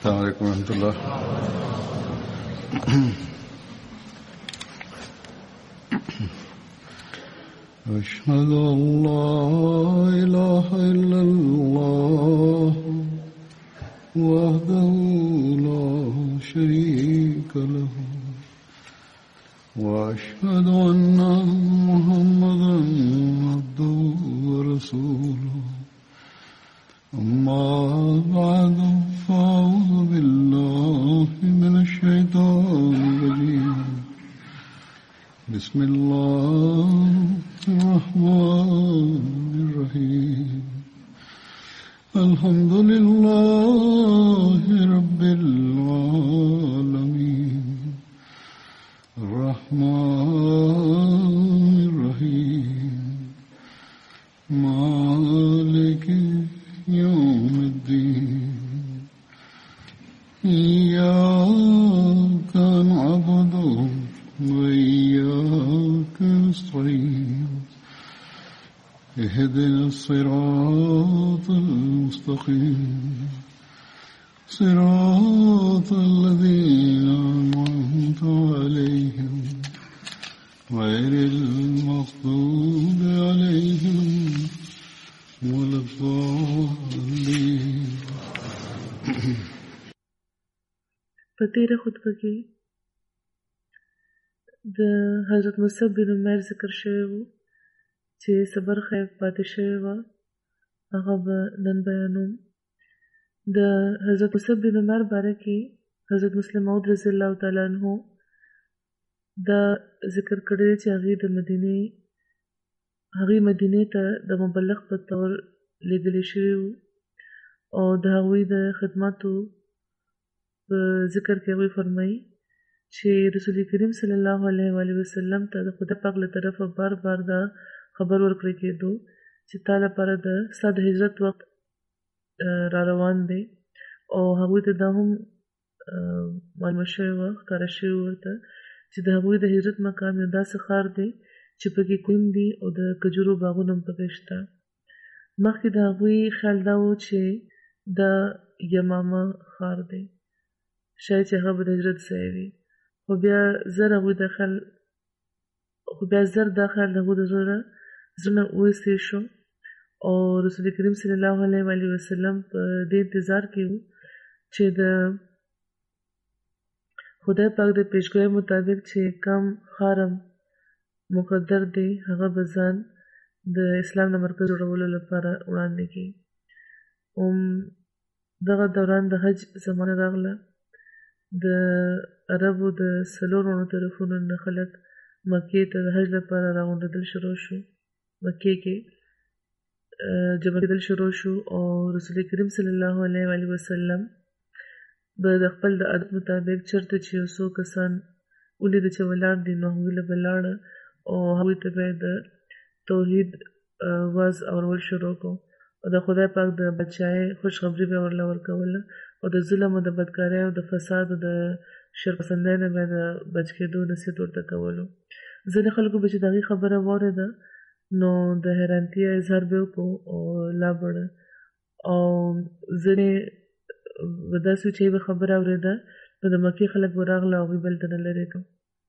السلام علیکم ورحمۃ اللہ. أشهد أن لا إله إلا الله وحده لا شريك له وأشهد أن محمدا عبده ورسوله. أما بعد فأعوذ بالله من الشيطان الرجيم. بسم الله الرحمن الرحيم. الحمد لله رب العالمين الرحمن الرحيم مالك يوم الدين. إياك نعبد وإياك نستعين. اهدنا الصراط المستقيم صراط الذين أنعمت عليهم غير المغضوب عليهم ولا الضالين. په تیره خطبه کې د حضرت مصعب بن عمیر ذکر شوی و چې صبر خیب پاتې شوی و، هغه به نن بیانوم. د حضرت مصعب بن عمیر باره کې حضرت مسلم موعود رضی الله تعالی عنہ دا ذکر کړی چې هغې مدینې ته د مبلغ په طور لېږلی شوي وو او د هغوی د خدماتو په ذکر کې هغوی فرمایي چې رسول کریم صلی الله علیه وسلم ته د خدای پاک له طرفه بار بار دا خبر ورکړی کېدو چې تا لپاره ستا د هجرت وخت را روان دی او هغوی ته دا هم معلومه شوې وه، ښکاره شوي ورته چې د هغوی د هجرت مقام یو داسې ښار دی چې پکې کویم دي او د کجورو باغونه هم پکې شته. مخکې د هغوی خیال دا و چې دا یمامه ښار دی، شاید چې هغه به د هجرت ځای وي، خو بیا زر دا خیال د هغوی د زړه نه وایستې شو او رسول کریم صلی الله علیه وسلم په دې انتظار کې و چې د خدای پاک د پیشګویۍ مطابق چې کم حرم مقدر دی هغه به ځان د اسلام د مرکز جوړولو لپاره وړاندې کړي. دغه دوران د حج زمانه راغله. د عربو د 4 طرفونو نه خلک مکې ته د حج لپاره راغونډېدل شروع شو، مکې کې جمع کېدل شروع شو او رسول کریم صلی الله علیه وسلم به د خپل د عادت مطابق چېرته چې یو څو کسان ولیده چې ولاړ دي نو هغوی له به لاړه او هغوی ته به د توحید واز اورول شروع کړو او د خدای پاک د بادشاهۍ خوشخبري به ورله ورکوله او د ظلم او د بدکارۍ او د فساد او د شرپسندۍ نه به د بچ کېدو نصیحت ورته کولو. ځینې خلکو به چې د هغې خبره واورېده نو د حیرانتیا اظهار به وکړو او لا بړه، او ځینې به داسې چې به خبره اورېده نو د مکې خلک به راغله او هغوی به هلته نه لرې کړو.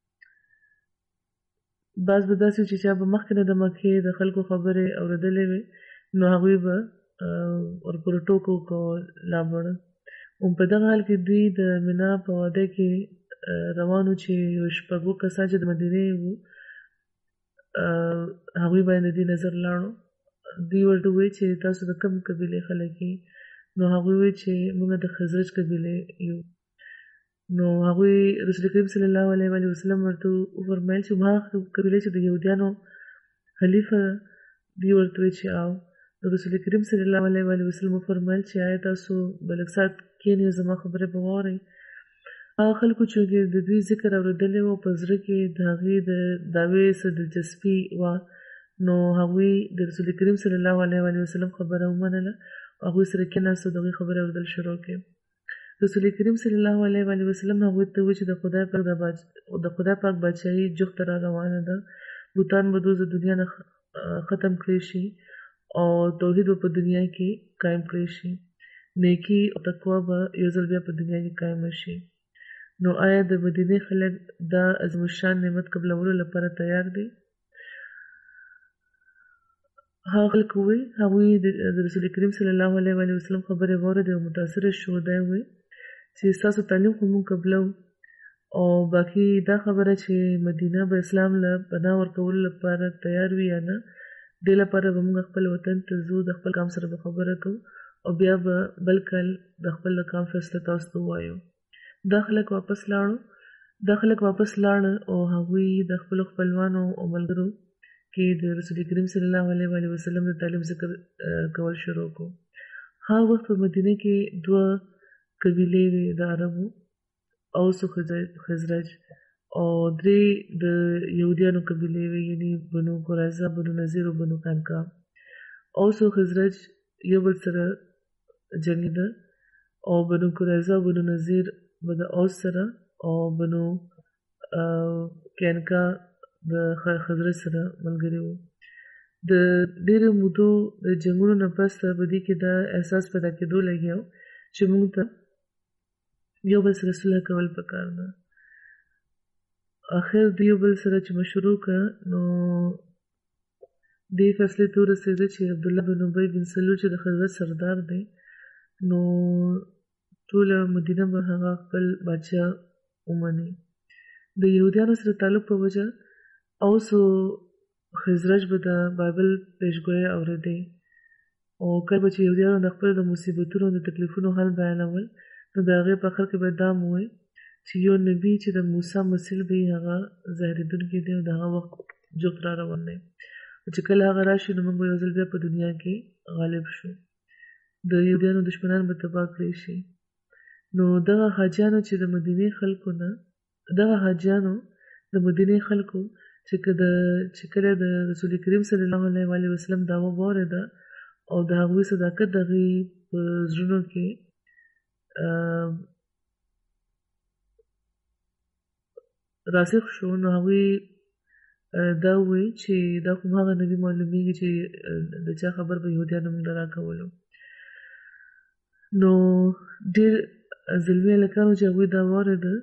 بعض به داسې چې چا به مخکې نه د مکې د خلکو خبرې اورېدلې وې نو هغوی به ورپورې ټوکه وکړو لا بړه. په دغه حال کې دوی د مینا په واده کې روانو چې یو 6 کسان چې د مدینې وو هغوی باندې دې نظر لاړو. دوی ورته وویل چې تاسو د کوم قبیلې خلک یې؟ نو هغوی وویل چې موږ د خزرج قبیلې یو. نو هغوی رسول کریم صلی الله علیه وسلم ورته وفرمیل چې ما قبیلې چې د یهودیانو حلیفه دوی ورته وویل چې او. نو رسول کریم صلی الله علیه وسلم وفرمیل چې آیا تاسو به لږ ساعت کښېنئ زما خبرې به واورئ. هغه خلکو چې د دوی ذکر اورېدلی و په زړه کې د هغې د دعوې څه دلچسپي وه نو هغوی د رسول کریم صلی الله علیه وسلم خبره ومنله او هغوی سره کېناستو د هغوی خبرې اورېدل شروع کړې. رسول کریم صلی الله علیه وسلم هغوی ته وویل چې د خدای پاک بادشاهي جوخته را روانه ده، بوتان به د دنیا نه ختم کړی شي او توحید به په دنیا کې قایم کړی شي. نیکی او تقوا به یو ځل بیا په دنیا کې قایم شي. نو آیا د مدینې خلک دا عظیم الشان نعمت قبلولو لپاره تیار دي؟ هغه خلک وویل هغوی د رسول کریم صلی الله علیه وسلم خبرې واورېدې او متاثره شو. دی وویل چې ستاسو تعلیم خو موږ قبلو، او باقي دا خبره چې مدینه به اسلام له پناه ورکولو لپاره تیار وي یا نه، دې لپاره به موږ خپل وطن ته ځو، د خپل قام سره به خبره کوو او بیا به بل کال د خپل قام فیصله تاسو ته ووایو. دا خلک واپس لاړل او هغوی د خپلو خپلوانو او ملګرو کې د رسول کریم صلی الله علیه وسلم د تعلیم ذکر کول شروع کړو. هغه وخت په مدینه کې دوه قبیلې وې د عربو، اوس او خزرج، او درې د یهودیانو قبیلې وې، یعنی بنو قریظه، بنو نذیر او بنو قینقاع. اوس او خزرج یو بل سره جنګېده، او بنو قریظه او بنو نذیر به د اوس سره او بنو قینقاع د خزرج سره ملګري وو. د ډېرو مودو د جنګونو نه پس په دې کې دا احساس پیدا کېدو لګیا چې موږ ته یو بل سره صلح کول پکار ده. آخر د یو بل سره چې مشورو کړه، نو دې فیصلې ته ورسېده چې عبدالله بن ابی بن سلول چې د خزرج سردار دی، نو ټوله مدینه به هغه خپل بادشاه ومني. د یهودیانو سره تعلق په وجه اوس او خزرج به د بایبل پیشګویي اورېدې، او کله به چې یهودیانو د خپلو د مصیبتونو د تکلیفونو حل بیانول، نو د هغې په آخر کې به دا ووایي چې یو نبي چې د موسی مثیل به یې هغه ظاهرېدونکی دی او د هغه وخت جفت را روان دی، او چې کله هغه راشي نو موږ به یو ځل بیا په دنیا کې غالب شو، د یهودیانو دشمنان به تباه کړی شي. نو دغه حاجیانو د مدینې خلکو چې کله د رسول کریم صلی الله علیه وسلم دعوه واورېده او د هغوی صداقت د هغوی په زړونو کې راسخ شو، نو هغوی دا وویل چې دا خو هغه نبي معلومیږي چې د چا خبر به یهودیانو موږ ته راکولو. نو ډېر زلمي هلکانو چې هغوی دا واورېده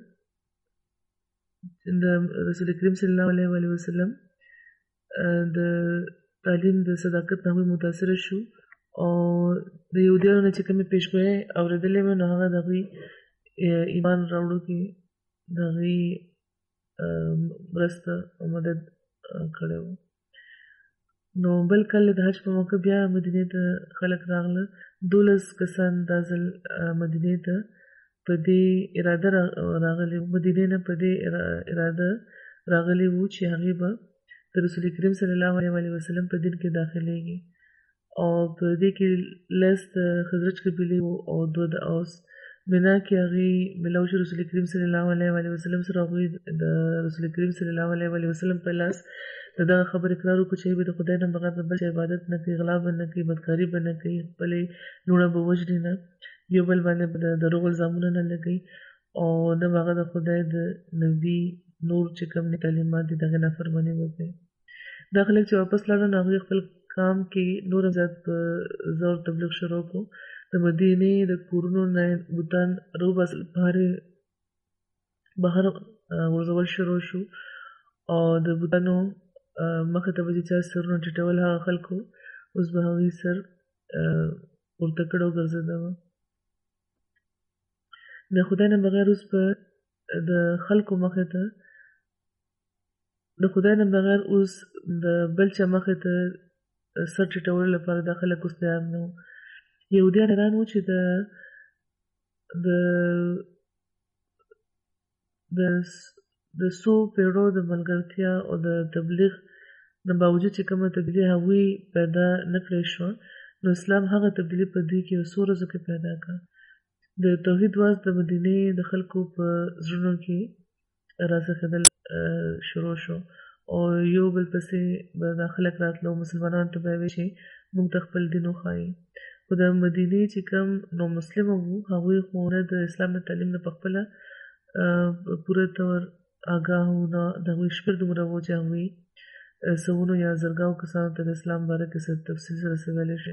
د رسول کریم صلی الله علیه وسلم د تعلیم د صداقت نه هغوی متاثره شو، او د یهودیانو نه چې کومې پیشګویۍ اورېدلې وې، نو هغه د هغوی ایمان راوړو کې د هغوی مرسته او مدد کړی و. نو بل کال د حج په موقع بیا مدینې ته خلک راغله. 12 کسان دا ځل مدینې ته په دې اراده راغلي وو، مدینې نه په دې اراده راغلي وو چې هغوی به د رسول کریم صلی الله علیه وسلم په دین کې داخلېږي، او په دې کې 10 د خزرج قبیلې وو او 2 د اوس. بنا کې هغوی ملاو شو رسول کریم صلی الله علیه وسلم سره. هغوی د رسول کریم صلی الله علیه وسلم په لاس د دغه خبر اقرار وکړو چې به د خدای نه بغیر بل چا عبادت نه کوي، غلا به نه کوي، بدکاري به نه کوي، خپلې لوڼه به وژني نه، یو بل باندې به د دروغ الزامونه نه لګوي، او نه به هغه د خدای د نبي نور چې کوم تعلیمات دي د هغې نافرماني به کوي. دا خلک چې واپس لاړل، نو هغوی خپل کام کې نور هم زیات په زور تبلیغ شروع کړو. د مدینې د کورونو نه بوتان راوباسل، بهر غورځول شروع شو، او د بوتانو مخې ته به چې چا سرونه ټیټول، هغه خلکو اوس به هغوی سر پورته کړ او ګرځېده وه. د خدای نه بغیر اوس به د خلکو مخې ته د خدای نه بغیر اوس د بل چا مخې ته سر ټیټولو لپاره دا خلک اوس تیار نه وو. یهودیان حیران وو چې د څو پیړو د ملګرتیا او د تبلیغ نه باوجود چې کومه تبدیلي هغوی پیدا نه کړی شوه، نو اسلام هغه تبدیلي په دوی کې یو څو ورځو کې پیدا کړه. د توحید واز د مدینې د خلکو په زړونو کې راڅرخېدل شروع شو، او یو بل پسې به دا خلک راتلو، مسلمانانو ته به یې وایي چې موږ ته خپل دین وښایي. خو د مدینې چې کوم نو مسلمه وو، هغوی خو نه د اسلام د تعلیم نه پخپله پوره طور آګاه وو، نه د هغوی شمېر دومره وو چې هغوی سوونو یا زرګاو کسانو ته د اسلام باره کې څه تفصیل سره څه ویلی شي.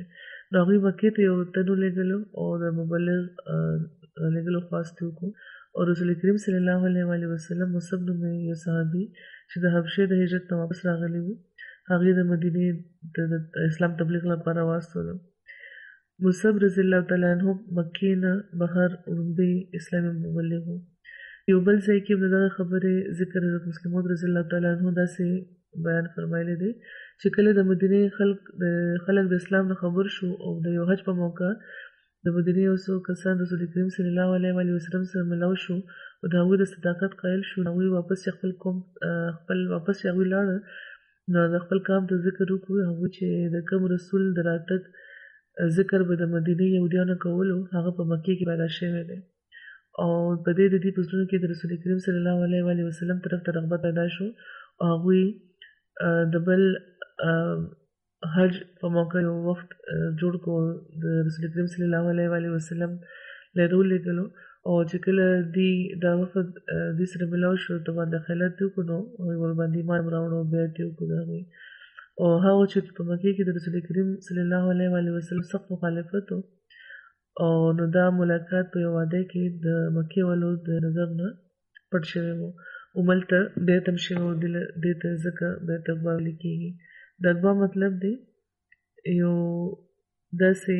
نو هغوی مکې ته یو تن ولېږلو او د مبلغ لېږلو خواست یې وکړو او رسول کریم صلی الله علیه وسلم مصعب نومې یو صحابي چې د حبشې د هجرت نه واپس راغلی و هغې د مدینې د اسلام تبلیغ لپاره واستولو. مصعب رضی الله تعالی عنه مکې نه بهر وړومبی اسلامي مبلغ و. یو بل ځای کې د دغه خبرې ذکر حضرت مسلم موعود رضی الله تعالی عنه داسې بیان فرمایلی دی چې کله د مدینې خلک د اسلام نه خبر شو او د یو حج په موقع د مدینې یو څو کسان رسول کریم صلی الله علیه وسلم سره ملاو شو او د هغوی د صداقت قایل شو. هغوی واپس هغوی لاړل نو د خپل قام ته ذکر وکړو هغوی چې د کوم رسول د راتګ ذکر به د مدینې یهودیانو کولو هغه په مکې کې پیدا شوی دی او په دې د دې په زړونو کې د رسول کریم صلی الله علیه وسلم طرف ته رغبت پیدا شو او هغوی د بل حج په موقع یو وخت جوړ کړو د رسول کریم صلی الله علیه وسلم له ولېږلو او چې کله دا وفد دې سره ملاو شو ته باندې خیالات یې وکړو نو ورباندې ایمان راوړو بیعت یې وکړو د هغوی او هغه چې په مکې کې د رسول کریم صلی الله علیه وسلم سخت مخالفت و او نو دا ملاقات په یو واده کې د مکې والو د نظر نه پټ شوی و هملته بیعت هم شوی و دې ته ځکه بیعت اقبا ویل کېږي. د اقبا مطلب دی یو داسې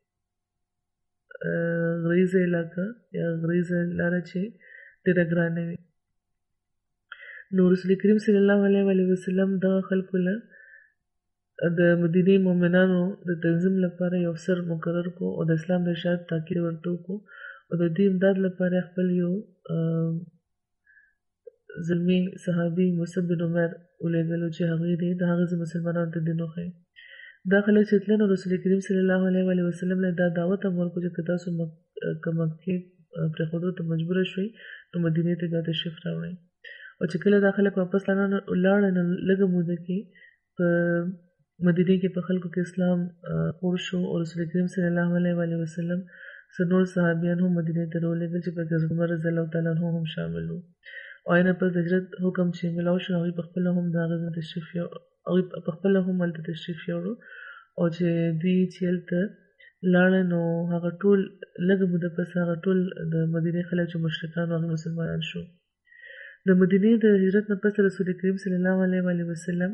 غریزه علاقه یا غریزه لاره چې ډېره ګرانه وي. نو رسول کریم صلی الله علیه وسلم دغه خلکو له د مدینې مؤمنانو د تنظیم لپاره یو افسر مقرر کو او د اسلام د اشاعت تاکید ورته وکړو او د دې امداد لپاره خپل یو زلمی صحابي مصعب بن عمر ولېږلو چې هغوی دی د هغه مسلمانانو ته دین وښیي. دا خلک چې تلل نو رسول کریم صلی الله علیه وسلم له دا دعوت هم ورکړو چې که تاسو مکې پرېښودو ته مجبوره شوئ نو مدینې ته بیا تشریف راوړئ او چې کله دا خلک واپس لاړل نو لږه موده کې په مدینې کې په خلکو کې اسلام خور شو او رسول کریم صلی الله علیه وسلم نور صحابیان هم مدینې ته راولېږل چې پکې حضرت عمر رضی الله تعالی عنه هم شامل وو او اینه پس د هجرت حکم چې ملاو شو هغوی پخپله هم د هغه تشریف یوړو او چې دوی چې هلته لاړل نو هغه ټول لږه موده پس هغه ټول د مدینې خلک چې مشرکان هغه مسلمانان شو. د مدینې د هجرت نه پس رسول کریم صلی الله علیه وسلم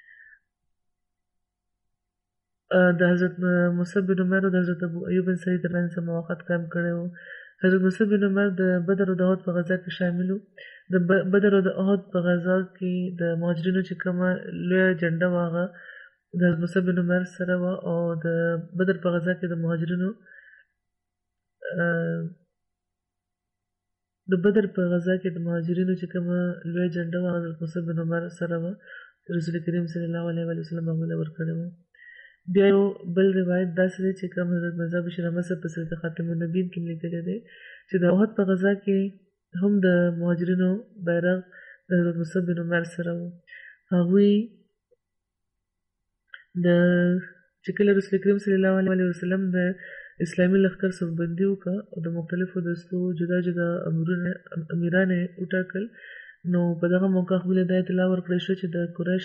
د حضرت مصعب بن عمر او د حضرت ابو ایوب انصاري ترمنځ موافقت قایم کړی و. حضرت مصعب بن عمر د بدر او د احد په غزا کې شامل و. د بدر او د احد په غزا کې د مهاجرینو چې کومه لویه جنډه وه هغه د حضرت مصعب بن عمر سره وه او د بدر په غزا کې د مهاجرینو چې کومه لویه جنډه وه حضرت مصعب بن عمر سره وه رسول کریم صلی الله علیه وسلم هغوی له ورکړی و. بیا یو بل روایت داسې دی چې کوم حضرت مرزا بشیر احمد صاحب په سیرت خاتم النبیین کې لیکلی دی چې د احد په غزا کې هم د مهاجرینو بیرغ د حضرت مصعب بن عمر سره و. هغوی چې کله رسول کریم صلی الله علیه وسلم د اسلامي لښکر صفبندي وکړه او د مختلفو دستو جدا جدا امیران یې وټاکل نو په دغه موقع هغوی له دا اطلاع ورکړی شوه چې د قریش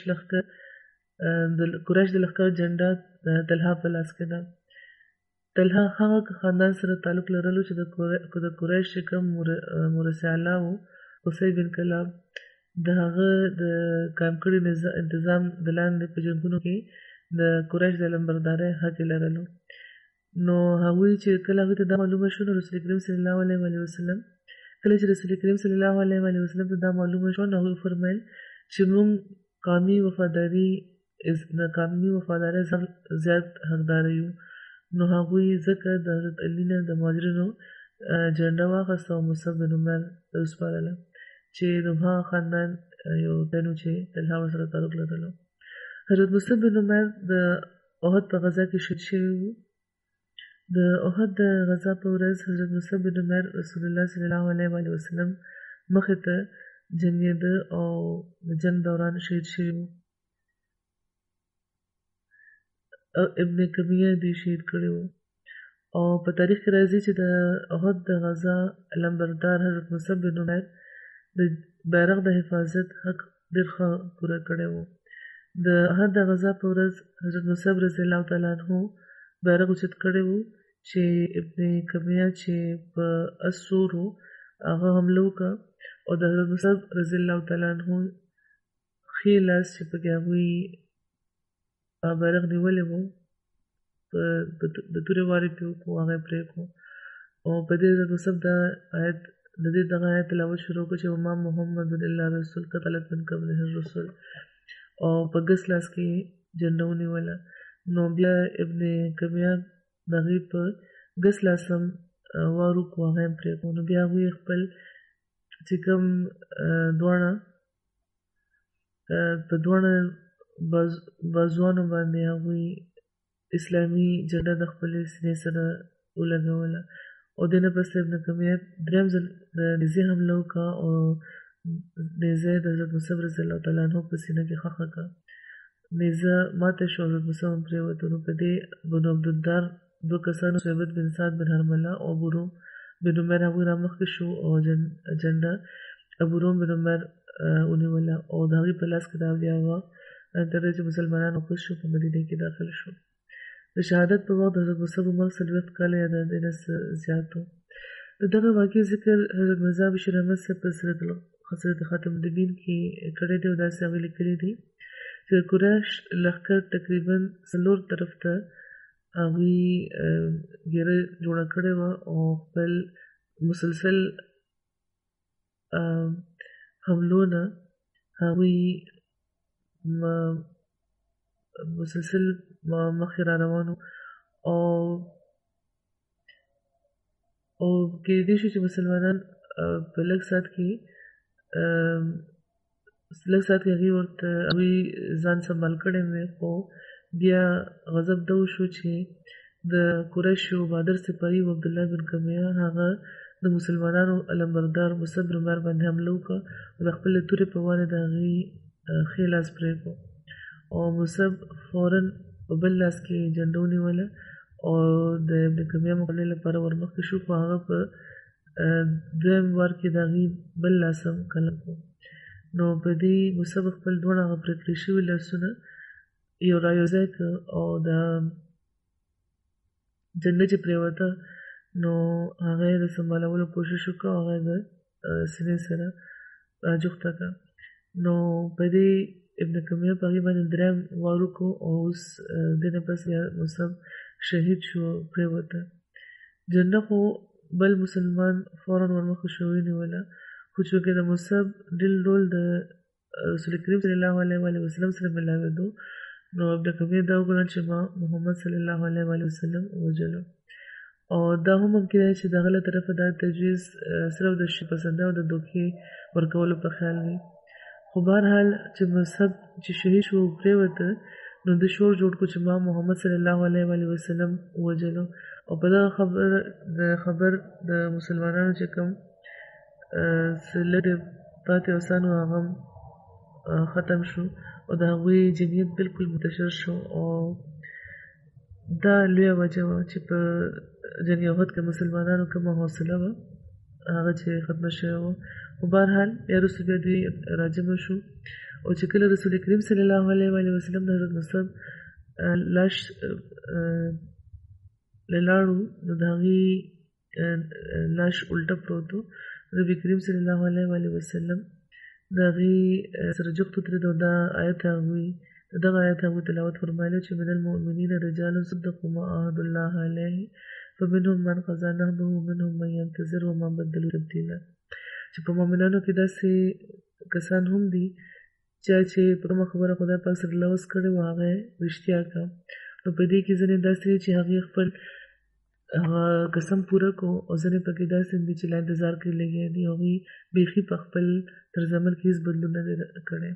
د لښکر جنډه د طلحه په لاس کې ده. طلحه هغه خاندان سره تعلق لرلو چې د قریش چې کوم مرسي اعلی و قصي بن کلاب د هغه د قایم کړي انتظام د لاندې په جنګونو کې د قریش د لمبردارۍ حق لرلو. نو هغوی چې کله هغوی ته دا معلومه شو نو رسول کریم صلی الله علیه وسلم ته دا معلومه شو نو هغوی فرمیل چې موږ قومي وفاداري زیات حقدار یو. نو هغوی ځکه د حضرت علي نه د مهاجرینو جنډه واخیسته او مصعب بن عمر ته وسپارله چې د هغه خاندان یو دی نو چې طلحه ورسره تعلق لرلو. حضرت مصعب بن عمر د احد په غزا کې شهید شوي وو. د احد د غزا په ورځ حضرت مصعب بن عمر رسول الله صلی الله علیه وسلم مخې ته جنګېده او د جنګ دوران شهید شوي وو. ابن کمیه دوی شهید کړی وو او په تاریخ کې راځي چې د احد د غزا لمبردار حضرت مصعب بن عمر د بیرغ د حفاظت حق ډېر ښه پوره کړی وو. د احد د غزا په ورځ حضرت مصعب رضی الله تعالی عنه بیرغ اوچت کړی وو چې ابن کمیه چې په اسورو هغه حمله وکړه او د حضرت مصعب رضی الله تعالی عنہ ښي لاس چې پکې هغوی بیرغ نیولی وو د تورې وارې پرې وکړو هغه یې پرېښود او په دې حضرت مصعب دا آیت د دې دغه آیت تلاوت شروع کړو چې وما محمد الا رسول قد خلت من قبله الرسل او په ګس لاس کې جنډه ونیوله نو بیا ابن کمیه د هغې په ګس لاس هم وار وکړو هغه یې پرېښود نو بیا هغوی خپل چې کوم دواړه په دواړه بازوانو باندې هغوی اسلامي جنډه د خپلې سینې سره ولګوله او دې نه پس ابن کمیه درېیم ځل د نیزې حمله وکړه او نیزه د حضرت مصعب رضی الله تعالی عنه په سینه کې ښخه کړه نیزه ماته شو حضرت مصعب هم پرېوته نو په دې بنو عبدالدار دوه کسانو صحبت بن سعد بن حرمله او ابو بن عمر هغوی رامخکې شو او جنډه ابو روم بن عمر ونیوله او د هغوی په لاس کې دا بیا وه تر دې چې مسلمانان واپس شو په مدینې کې داخل شو د شهادت په وخت د حضرت مصعب عمر 40 کاله یا د دې نه زیات و د دغه واقعې ذکر حضرت مرزا بشیر احمد صاحب په سیرت خاتم النبیین کې کړی دی او داسې هغې لیکلي دي چې د قریش لښکر تقریبا 4 طرف ته هغوی ګیره جوړه کړې وه او خپل مسلسل حملو نه هغوی مسلسل مخکې را روانو او کېدای شي چې مسلمانان په لږ ساعت کې هغوی ورته هغوی ځان سنبال کړی وی خو بیا غضب دا وشو چې د قریشو بهادر سپاهي و عبدالله بن کمیه هغه د مسلمانانو علمبردار مصعب بن عمر باندې حمله وکړه او د خپلې تورې په وانې د هغې ښی لاس پرېښود او مصعب فوراً په بل لاس کې جنډه ونیوله او د ابن کمیه مقابلې لپاره ورمخکې شو خو هغه په دویم وار کې د هغې بل لاس هم قلم کړو نو په دې مصعب خپل دواړه هغه پرې کړي شوي لاسونه یو را یو ځای کړه او د جنډه چې پرېوته نو هغه یې د سنبالولو کوشش وکړه او هغه یې د سینې سره راجوخته کړه نو په دې ابن کمیه په هغې باندې درېیم وار وکړو او اوس دې نه پس بیا مصعب شهید شو پرېوته جنډه خو بل مسلمان فوراً ورمخکې شو ونیوله خو چونکې د مصعب ډول د رسول کریم صلی الله علیه وسلم سره ملاوېدو نو ابن کمیه دا وګڼل چې ما محمد صلی الله علیه وسلم ووژلو او دا هم ممکن دی چې د هغه له طرفه دا تجویز صرف د شپسندۍ او د دوکې ورکولو په خیال وي خو بهرحال چې مصعب چې شهید شو پرېوته نو د شور جوړ کړو چې ما محمد صلی الله علیه وسلم ووژلو او په دغه خبر د مسلمانانو چې کوم څه لږ پاتې اوسان وو هغه ختم شو او د هغوی جمعیت بالکل منتشر شو او دا لویه وجه وه چې په جنګ احد کې مسلمانانو کومه حوصله وه هغه چې ختمه شوې وه خو بهرحال بیا وروسته بیا دوی راجمع شو او چې کله رسول کریم صلی الله علیه وسلم د حضرت مصعب لاش لاړو نو د هغې لاش الټه پروت و نبي کریم صلی الله علیه وسلم د هغې سره جوخت ودرېد او دا آیت هغوی دغه آیت هغوی تلاوت فرمایلی چې من المؤمنین رجال صدقوا ما عاهدوا الله علیه فمنهم من قضى نحبه ومنهم من ينتظر وما بدلوا تبدیلا چې په مؤمنانو کې داسې کسان هم دي چې په کومه خبره خدای پاک سره لوث کړې وه هغه یې رښتیا کړه نو په دې کې ځینې داسې دي چې هغې خپل قسم پوره کو او ځینې پکې داسې دي چې لا انتظار کې لګیا دي هغوی بیخي په خپل طرز عمل کې هېڅ بدلون نه دی کړی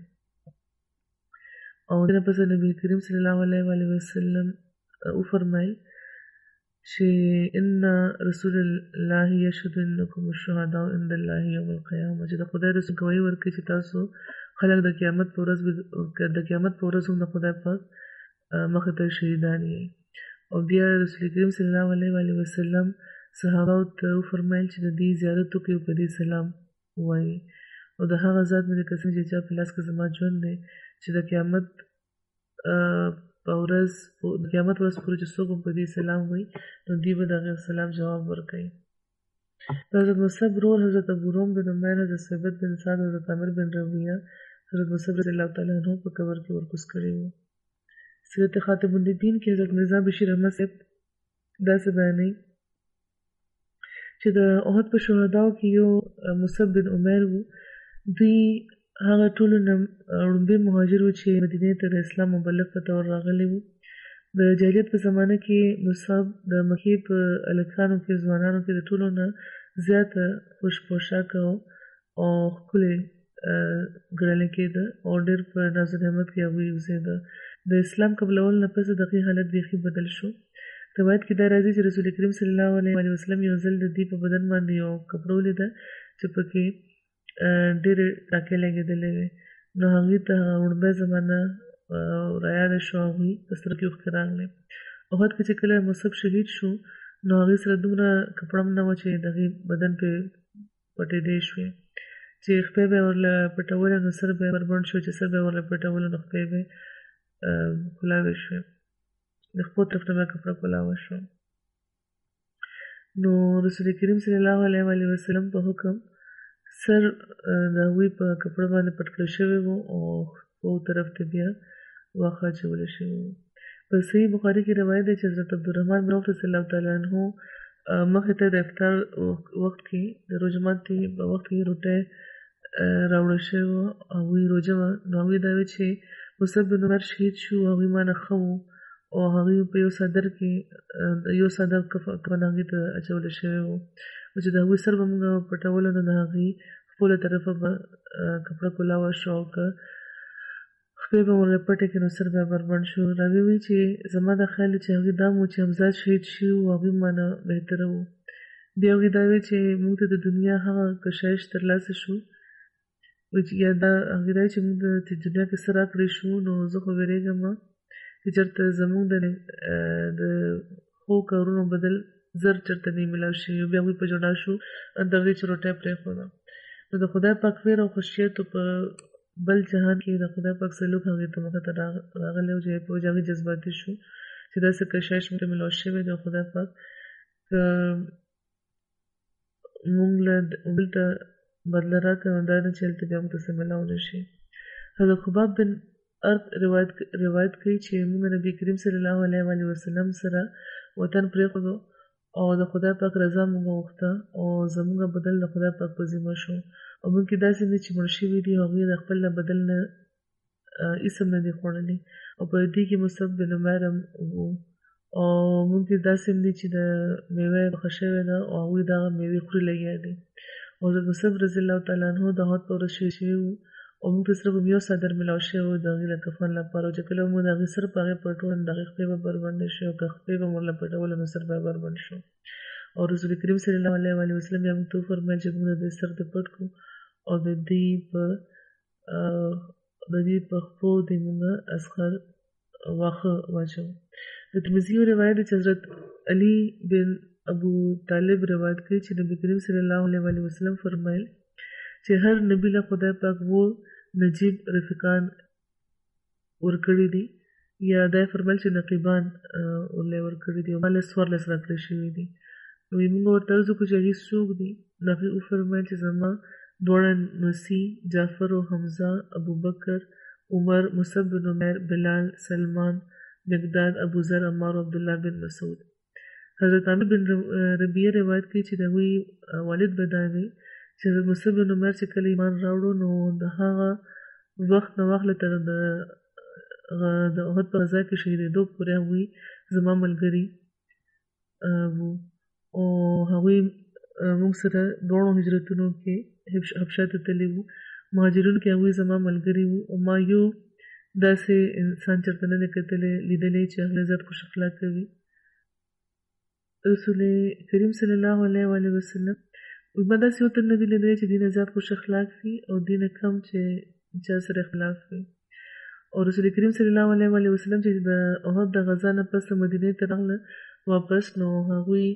او دې نه پس نبي کریم صلی الله علیه وسلم وفرمایل چې ان رسول الله یشهد انکم الشهداء عند الله یوم القیامه چې د خدای رسول ګواهي ورکوي چې تاسو خلک د قیامت په ورځ هم د خدای پاک مخې ته شهیدان یې او بیا رسول کریم صلی الله علیه وسلم صحابه ته وفرمایل چې د دې زیارت وکړي او په دې سلام ووایي او د هغه ذات مې د قسم چې چا په لاس کې زما ژوند دی چې د قیامت په ورځ د قیامت ورځ پورې چې څوک په دې سلام وایي نو دوی به د هغې سلام جواب ورکوي. د حضرت مصعب ورور حضرت ابو روم بن عمیر، حضرت ثابت بن سعد، حضرت عامر بن ربیعه حضرت مصعب رضی الله تعالی عنہ په قبر کې ورکوز کړي وو. سیرت خاتم النبیین کې حضرت مرزا بشیر احمد صاحب داسې بیانوي چې د احد په شهداو کې یو مصعب بن عمیر وو. دوی هغه ټولو نه وړومبی مهاجر وو چې مدینې ته د اسلام مبلغ په طور راغلی وو. د جاهلیت په زمانه کې مصعب د مکې په هلکانو کې ځوانانو کې د ټولو نه زیاته خوش پوشاکه او ښکلی ګڼل کېده او ډېر په ناز و نعمت کې هغوی اوسېده. د اسلام قبلولو نه پس د هغې حالت بیخي بدل شو. روایت کې دا راځي چې رسول کریم صلی الله علیه وسلم یو ځل د دې په بدن باندې یو کپړه ولیده چې پکې ډېرې ټاکې لګېدلې وې. نو هغې ته وړومبی زمانه رایاده شو، هغوی په سترګو کې اوښکې راغلې. احد کې چې کله مصعب شهید شو نو هغې سره دومره کپړه هم نه وه چې د هغې بدن پرې پټېدی شوې چې خپې به یې ورله پټولې نو سر به یې بربنډ شو، چې سر به یې ورله پټولو نو خپې به یې کولاوې شوې، د خپو طرف نه به کپړه کولاوه شو. نو رسول کریم صلی الله علیه وسلم په حکم سر د هغوی په کپړه باندې پټ کړی شوی و او خپو طرف ته بیا واښه اچولی شوي وو. په صحیح بخاري کې روایت دی چې حضرت عبدالرحمن بن عوف رضی الله تعالی عنه مخې ته د افطار وخت کې د روژه ماتي په وخت کې روټۍ راوړل شوې وه، هغوی روژه وه. نو هغوی دا وی چې مصعب بن عمر شهید شو، هغوی ما نه ښه وو او هغوی په یو څادر کې یو څادر کفن هغوی ته اچولی شوی و او چې د هغوی سر به مونږ پټولو نو د هغې خپو له طرفه به کپړه کولاوه شو او که خپې به ورله پټې کړې نو سر به یې بربنډ شو. راوی وایي چې زما دا خیال چې هغوی دا مو چې حمزه شهید شوي وو هغوی ما نه بهتره وو. بیا هغوی دا وایي چې مونږ ته د دنیا هغه کشایش ترلاسه شو یا دا هغوی دا چې مونږ د دنیا کې څه راکړی شو نو زه خو ویرېږم چې چېرته زمونږ د ښو کارونو بدل زر چېرته نه میلاو شوي. بیا هغوی په ژړا شو د هغې چې روټۍ پرېښوده. نو د خدای پاک ویر او خشیتو په بل جهان کې د خدای پاک سلوک هغې ته مخې ته راغلی و چې په وجه هغې جذباتي شو چې داسې کشایش مونږ ته میلاو شوی دی او خدای پاک که مونږ له بل ته بدله راکړه نو دا نه چې هلته بیا مونږ ته څه میلاو نه شي. حضرت خباب بن ارد روایت کوي چې مونږ نبي کریم صلی الله علیه وسلم سره وطن پرېښودو او د خدای پاک رضا مونږ وغوښته او زمونږ بدل د خدای پاک په ذمه شو او مونږ کې داسې دي چې مړ شوي دي هغوی د خپل بدل نه هېڅ هم نه دي خوړلي او په دې کې مصعب بن عمیر هم وو او مونږ کې داسې هم دي چې د میوه یې پخه شوې ده او هغوی دغه میوې خوري لګیا دي. او حضرت مصعب رضی الله تعالی عنه د احد په ورځ شهید شوي وو او موږ ته صرف یو څادر میلاو شوی و د هغې د کفن لپاره او چې کله مو د هغې سر په هغې پټول نو د هغې خپې به بربنډې شوې او که خپې به مو ورله پټولو نو سر به یې بربنډ شو. او رسول کریم صلی الله علیه وسلم بیا موږ ته وفرمیل چې موږ د دې سر ته پټ کړو او د دې په خپو د موږ اصغر واښه واچوو. د ترمذي یو روایت دی چې حضرت علي بن ابو طالب روایت کوي چې نبي کریم صلی الله علیه وسلم فرمایل چې هر نبی له خدای پاک وو نجیب رفیقان ورکړي دي یا دا فرمایل چې نقیبان ورله ورکړي دي او ما له څوارلس راکړی شوي دي. نو موږ ورته عرض وکړو چې هغې څوک دي؟ نو هغې وفرمایل چې زما دواړه نوسي جعفر او حمزه، ابوبکر، عمر، مصعب بن عمیر، بلال، سلمان، مقداد، ابوذر، عمار او عبدالله بن مسعود. حضرت عامر بن ربیعه روایت کوي چې د هغوی والد به دا وی چې مصعب بن عمیر چې کله ایمان راوړو نو د هغه وخت نه واخله تر د احد په غزا کې شهیدېدو پورې هغوی زما ملګري وو او هغوی موږ سره دواړو هجرتونو کې حبشه ته تللي وو. مهاجرونو کې هغوی زما ملګري وو او ما یو داسې انسان چېرته نه دی لیدلی چې هغه زیات خوش اخلاقه وي. رسول کریم صلی الله علیه وسلم ما داسې یو تن نه دی لیدلی چې دینه زیات خوش اخلاق وي او دینه کم چې چا سره اختلاف وي. او رسول کریم صلی الله علیه وسلم چې د احد د غزا نه پس مدینې ته راغله واپس نو هغوی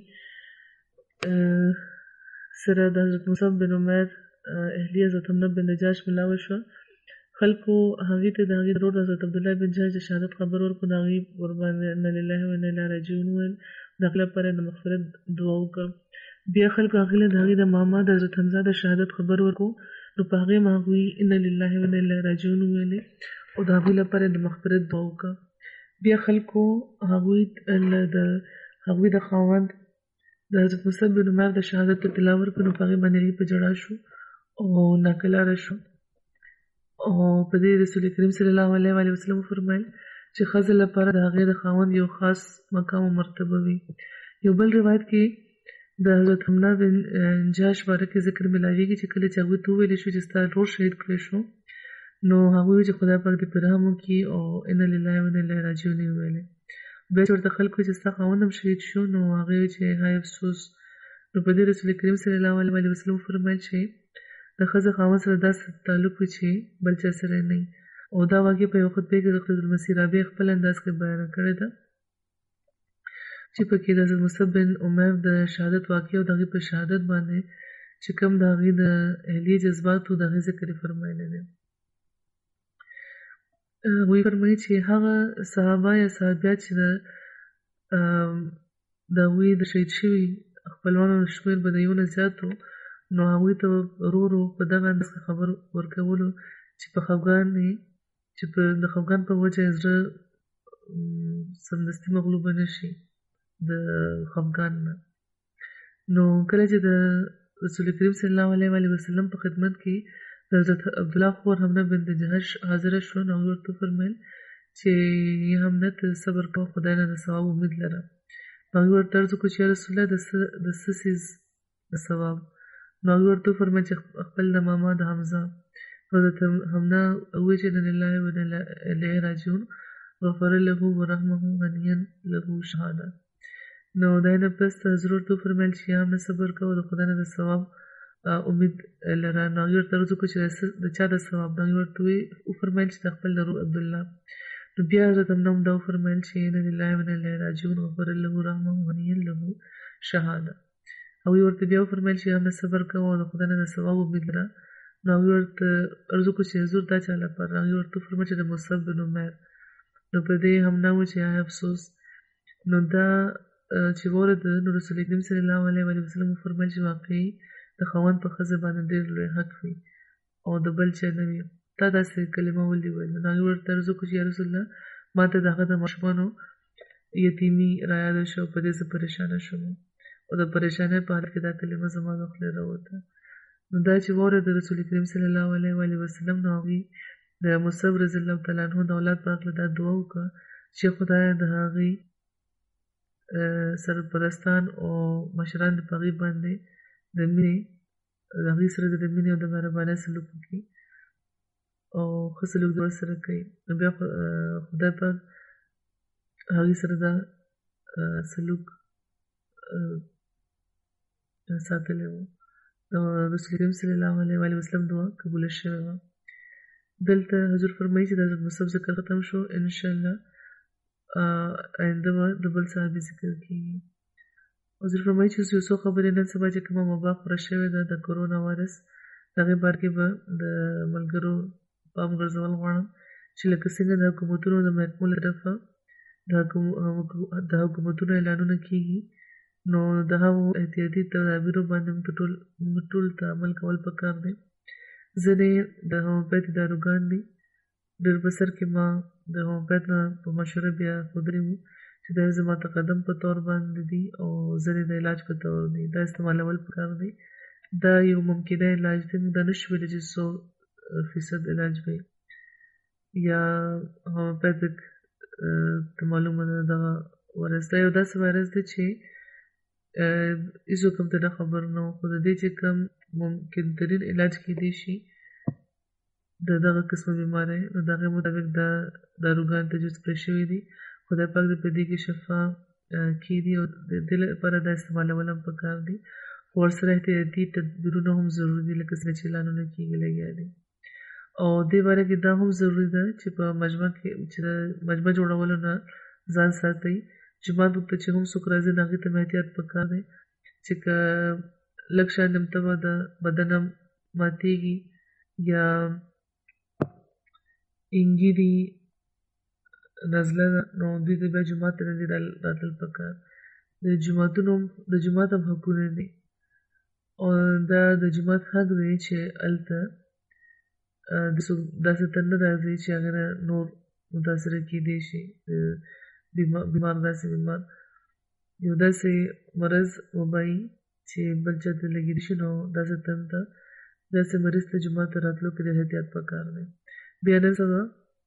سره د حضرت مصعب بن عمیر اهلیه حضرت حمزه بن نجاش ملاوه شوه. خلکو هغې ته د هغې ورور حضرت عبدالله بن جحش د شهادت خبر ورکړو، د هغې ورباندې انا لله و انا الیه راجعون وویل، د هغې لپاره د مغفرت دعا وکړه. بیا خلکو هغې له د هغې د ماما د حضرت حمزه د شهادت خبر ورکړو، نو په هغې هم هغوی انا لله و انا الیه راجعون وویلې او د هغوی لپاره د مغفرت دعا وکړه. بیا خلکو هغوی د خاوند د حضرت مصعب بن عمر د شهادت ته طلا ورکړو، نو په هغې باندې هغوی په ژړا شو او ناکلاره شو. او په دې رسول کریم صلی الله علیه و وسلم وفرمایل چې ښځې لپاره د هغې د خاوند یو خاص مقام او مرتبه وي. یو بل روایت کې د حضرت حمزه بن جحش باره کې ذکر ملاویږي چې کله چې هغوی ته وویل شو چې ستا ورور شهید کړی شو، نو هغوی وویل چې خدای پاک دې په رحم وکړي او انا لله و انا الیه راجعون یې وویلې. بیا چې ورته خلکو چې ستا خاوند هم شهید شو، نو هغې وویل چې های افسوس. نو په دې رسول کریم صلی الله علیه وسلم وفرمایل چې د ښځې خاوند سره داسې تعلق وي چې بل چا سره نه وي. او دا واقع په یو خطبه کې د خلیفه المسیح رابعه خپل انداز کې بیان کړې ده چې پکې د حضرت مصعب بن عمر د شهادت واقع او د هغې په شهادت باندې چې کوم د هغې د اهلیه جذبات و د هغې ذکر یې فرمایلی دی. هغوی فرمایي چې هغه صحابه یا صحابیات چې د هغوی د شهید شوي خپلوانو شمېر به د یو نه زیات و، نو هغوی ته ورو ورو په دغه انداز کې خبر ورکولو چې په خفګان چې د خفګان په وجه یې زړه سمدستي مغلوبه نه شي د خفګان نه. نو کله چې د رسول کریم صلی الله علیه وسلم په خدمت کې د حضرت عبدالله خور حمزه بنت جحش حاضره شوه، نو هغوی ورته وفرمیل چې یا حمزه ته صبر کوه، خدای نه د ثواب امید لره. هغوی ورته عرض وکړو چې یا رسول الله د څه څیز د ثواب؟ نو هغوی ورته وفرمیل چې خپل د ماما د حمزه. حضرت حمزه وویل چې انا لله و انا الیه راجعون غفر له ورحمه هنیئا له شهاده. نو دا نه پس حضرت ورته وفرمیل چې یا حمزه صبر کوه، د خدای نه د ثواب امید لره. نو هغوی ورته عرض وکړو چې د چا د ثواب؟ نو هغوی ورته وفرمیل چې د خپل ورور عبدالله. نو بیا حضرت حمزه هم دا وفرمیل چې انا لله و انا الیه راجعون غفر له ورحمه هنیئا له شهاده. هغوی ورته بیا وفرمیل چې یا حمزه صبر کوه او د خدای نه د ثواب امید لره. نو هغوی ورته عرض وکړو چې حضور دا چا لپاره؟ هغوی ورته وفرمیل چې د مصعب بن عمر. نو په دې حمزه وویل چې های افسوس. نو دا چې واورېده، نو رسول کریم صلی الله علیه وسلم وفرمیل چې واقعي د خاوند په ښځه باندې ډېر لوی حق وي او د بل چا نه وي. تا داسې کلمه ولې وویل؟ نو هغوی ورته عرض وکړو چې یا رسول الله ما ته د هغه د ماشومانو یتیمي رایاده شوه، په دې زه پریشانه شوم او د پریشانۍ په حالت کې دا کلمه زما د خولې راووته. نو دا چې واورېده رسول کریم صلی الله علیه وسلم، نو هغوی د مصعب رضی الله تعالی عنه د اولاد په هکله دا دعا وکړه چې خدایه د هغې سرپرستان او مشران په هغې باندې د مینې د هغې سره د مینې او د مهربانۍ سلوک وکړي او ښه سلوک د ورسره کوي. نو بیا خدای پاک هغې سره دا سلوک ساتلی و. رسول کریم صلی الله علیه وسلم دعا قبوله شوې وه. دلته حضور فرمایي چې د حضرت مصعب ذکر ختم شو، انشاءالله آینده به د بل صحابي ذکر کېږي. حضور فرمایي چې یو څو خبرې نن سبا چې کومه وبا خوره شوې ده د کرونا وایرس، د هغې باره کې به د ملګرو پام ګرځول غواړم چې لکه څنګه د حکومتونو د محکمو له طرفه د حکومتونو اعلانونه کېږي، نو د هغو احتیاطي تدابیرو باندې موږ ټول ته عمل کول پکار دی. ځینې د هومیوپیتي داروګان دي، ډېر په سر کې ما د هومیوپیت نه په مشوره بیا ښودلي وو چې دا زما تقدم په طور باندې دي او ځینې د علاج په طور دي. دا استعمالول پکار دی. دا یو ممکنه علاج دی، موږ دا نشو ویلی چې 100% علاج وي. یا هومیوپیتک ته معلومه ده دغه وایرس دا یو داسې وایرس دی چې هېڅوک هم ته نه خبر نه وو، خو د دې چې کوم ممکن ترین علاج کېدی شي د دغه قسمه بیمارۍ، نو د هغې مطابق دا داروګان تجویز کړی شوي دي. خدای پاک دې په دې کې شفا کېږي او د دې لپاره دا استعمالول هم پکار دي، خو ورسره احتیاطي تدبیرونه هم ضروري دي لکه څنګه چې اعلانونه کېږي لګیا دي. او دې باره کې دا هم ضروري ده چې په مجمع کې چې د مجمع جوړولو نه ځان ساتئ. جومات ته چې هم څوک راځي نو هغې ته احتیاط پکار دی چې که لږ شان دمته به د بدن هم ماتېږي یا انګي دي نزله ده، نو دوی ته بیا جومات ته نه دي راتلل پکار. د جومات هم حقونه دي، او دا د جومات حق دی چې هلته داسې ته نه راځي چې هغې نه نور متاثره کېدی شي. بیمار داسې بیمار یو داسې مرض وبایي چې بل چا ته لګېدلی شي، نو داسې تن ته داسې مریض ته جومات ته راتلو کې ډېر احتیاط پکار دی. بیا نن سبا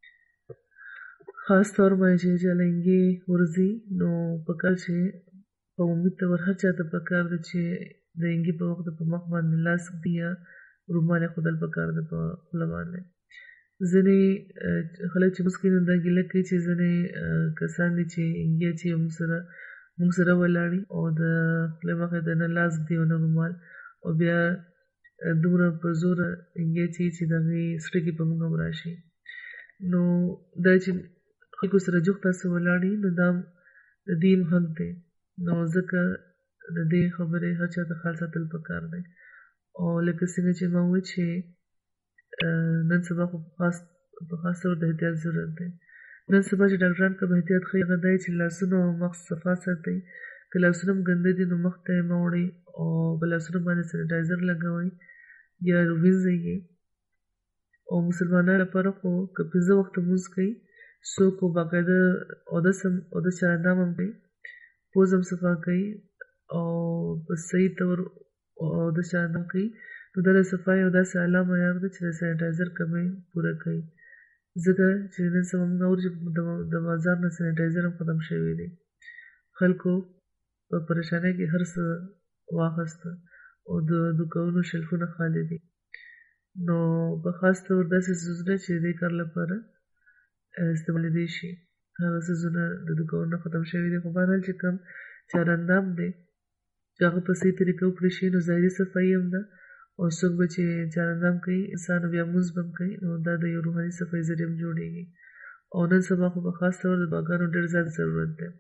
خاص طور باندې چې چاله انګې ورځي، نو پکار چې په عمومي طور هر چا ته پکار دی چې د انګې په وخت په مخ باندې لاس ږدي یا رومال یې پکار دی په خوله باندې. ځینې خلک چې مونځ کوي نو دا ګیله کوي چې ځینې کسان دي چې انګې اچوي مونږ سره ولاړي او د خولې مخې ته نه لاس ږدي او نه رومال، او بیا دومره په زوره انګې اچوي چې د هغې سټکي په مونږ هم راشي. نو دا چې خلکو سره جوخت داسې ولاړي، نو دا د دې هم حق دی. نو ځکه د دې خبرې هر چا ته خیال ساتل پکار دی. او لکه څنګه چې ما وویل چې نن سبا خو په خاص ډول د احتیاط ضرورت دی. نن سبا چې ډاکټران کوم احتیاط ښيي هغه دا چې لاسونه او مخ صفا ساتئ. که لاسونه هم ګنده دي نو مخ ته یې مه وړئ او په لاسونو باندې سینیټایزر لګوئ یا وینځئ یې. او مسلمانانو لپاره خو که 5 وخته لمونځ کوي، څوک خو باقاعده اودس چارندام هم کوي، پوز هم صفا کوي او په صحیح طور اودس چارندام کوي، نو دا د صفایي او داسې اعلی معیار دی چې د سینیټایزر کمی پوره کوي. ځکه چې نن سبا موږ اورو چې د بازار نه سینیټایزر هم ختم شوی دی. خلکو په پریشانۍ کې هر څه واخیسته او د دوکانونو شلفونه خالي دي. نو په خاص طور داسې څیزونه چې د دې کار لپاره استعمالېدی شي، هغه څیزونه د دوکانونو ختم شوي دي. خو بهرحال چې کوم چارندام دی چې هغه په صحیح طریقه وکړی شي، نو ظاهري صفایي هم ده. او څوک به چې چارندام کوي انسان بیا لمونځ به هم کوي، نو دا د یو روحاني صفایي ذریعه هم جوړېږي. او نن سبا خو په خاص طور د دعاګانو ډېر زیات ضرورت دی.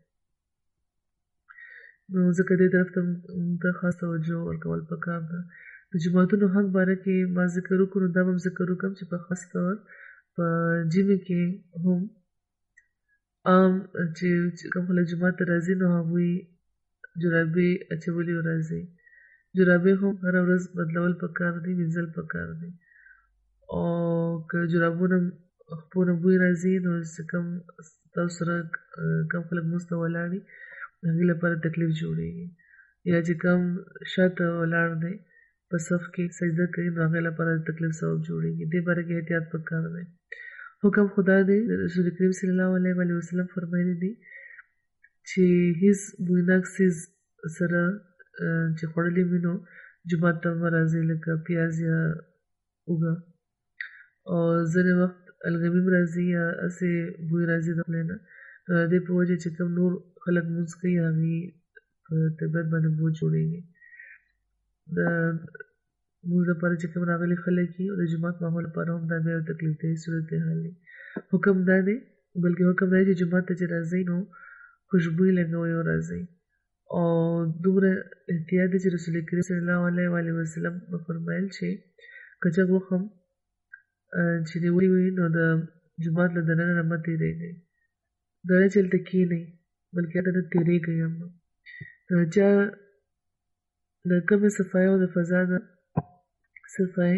نو ځکه دې طرف ته موږ ته خاص توجه ورکول پکار ده. د جوماتونو حق باره کې ما ذکر وکړو، نو دا به هم ذکر وکړم چې په خاص طور په ژمي کې هم عام چې کوم خلک جومات ته راځي نو هغوی جرابې اچولي راځي. جرابې هم هره ورځ بدلول پکار دي، وینځل پکار دي. او که جرابونه خپو نه بوی راځي، نو چې کوم تاسو سره کوم خلک لمونځ ته ولاړ دي د هغې لپاره تکلیف جوړېږي. یا چې کوم شاته ولاړ دی په صف کې سجده کوي، نو هغې لپاره د تکلیف سبب جوړېږي. دې باره کې احتیاط پکار دی. حکم خدا دی، رسول کریم صلی الله علیه وسلم فرمایلی دی چې هیڅ بویناک څیز سره چې خوړلی وي نو جومات ته مه راځئ، لکه پیاز یا اوږه. او ځینې وخت الګمي هم راځي یا هسې بوی راځي د خولې نه، نو د دې په وجه چې کوم نور خلک لمونځ کوي هغې په طبیعت باندې بوج جوړېږي. د لمونځ لپاره چې کوم راغلي خلک وي او د جومات ماحول لپاره هم دا بیا یو تکلیف دی، صورتحال دی. حکم دا دی، بلکې حکم دا دی چې جومات ته چې راځئ نو خوشبویي لګوئ او راځئ. او دومره احتیاط دی چې رسول کریم صلی الله علیه وسلم فرمایل چې کچک وخت هم چې نیولي وي نو د جومات له دننه نه مه تېرېږئ. دا نه چې هلته کښېنئ، بلکې هلته نه تېرېږئ هم. د چا د کومې صفایي او د فضا د صفایي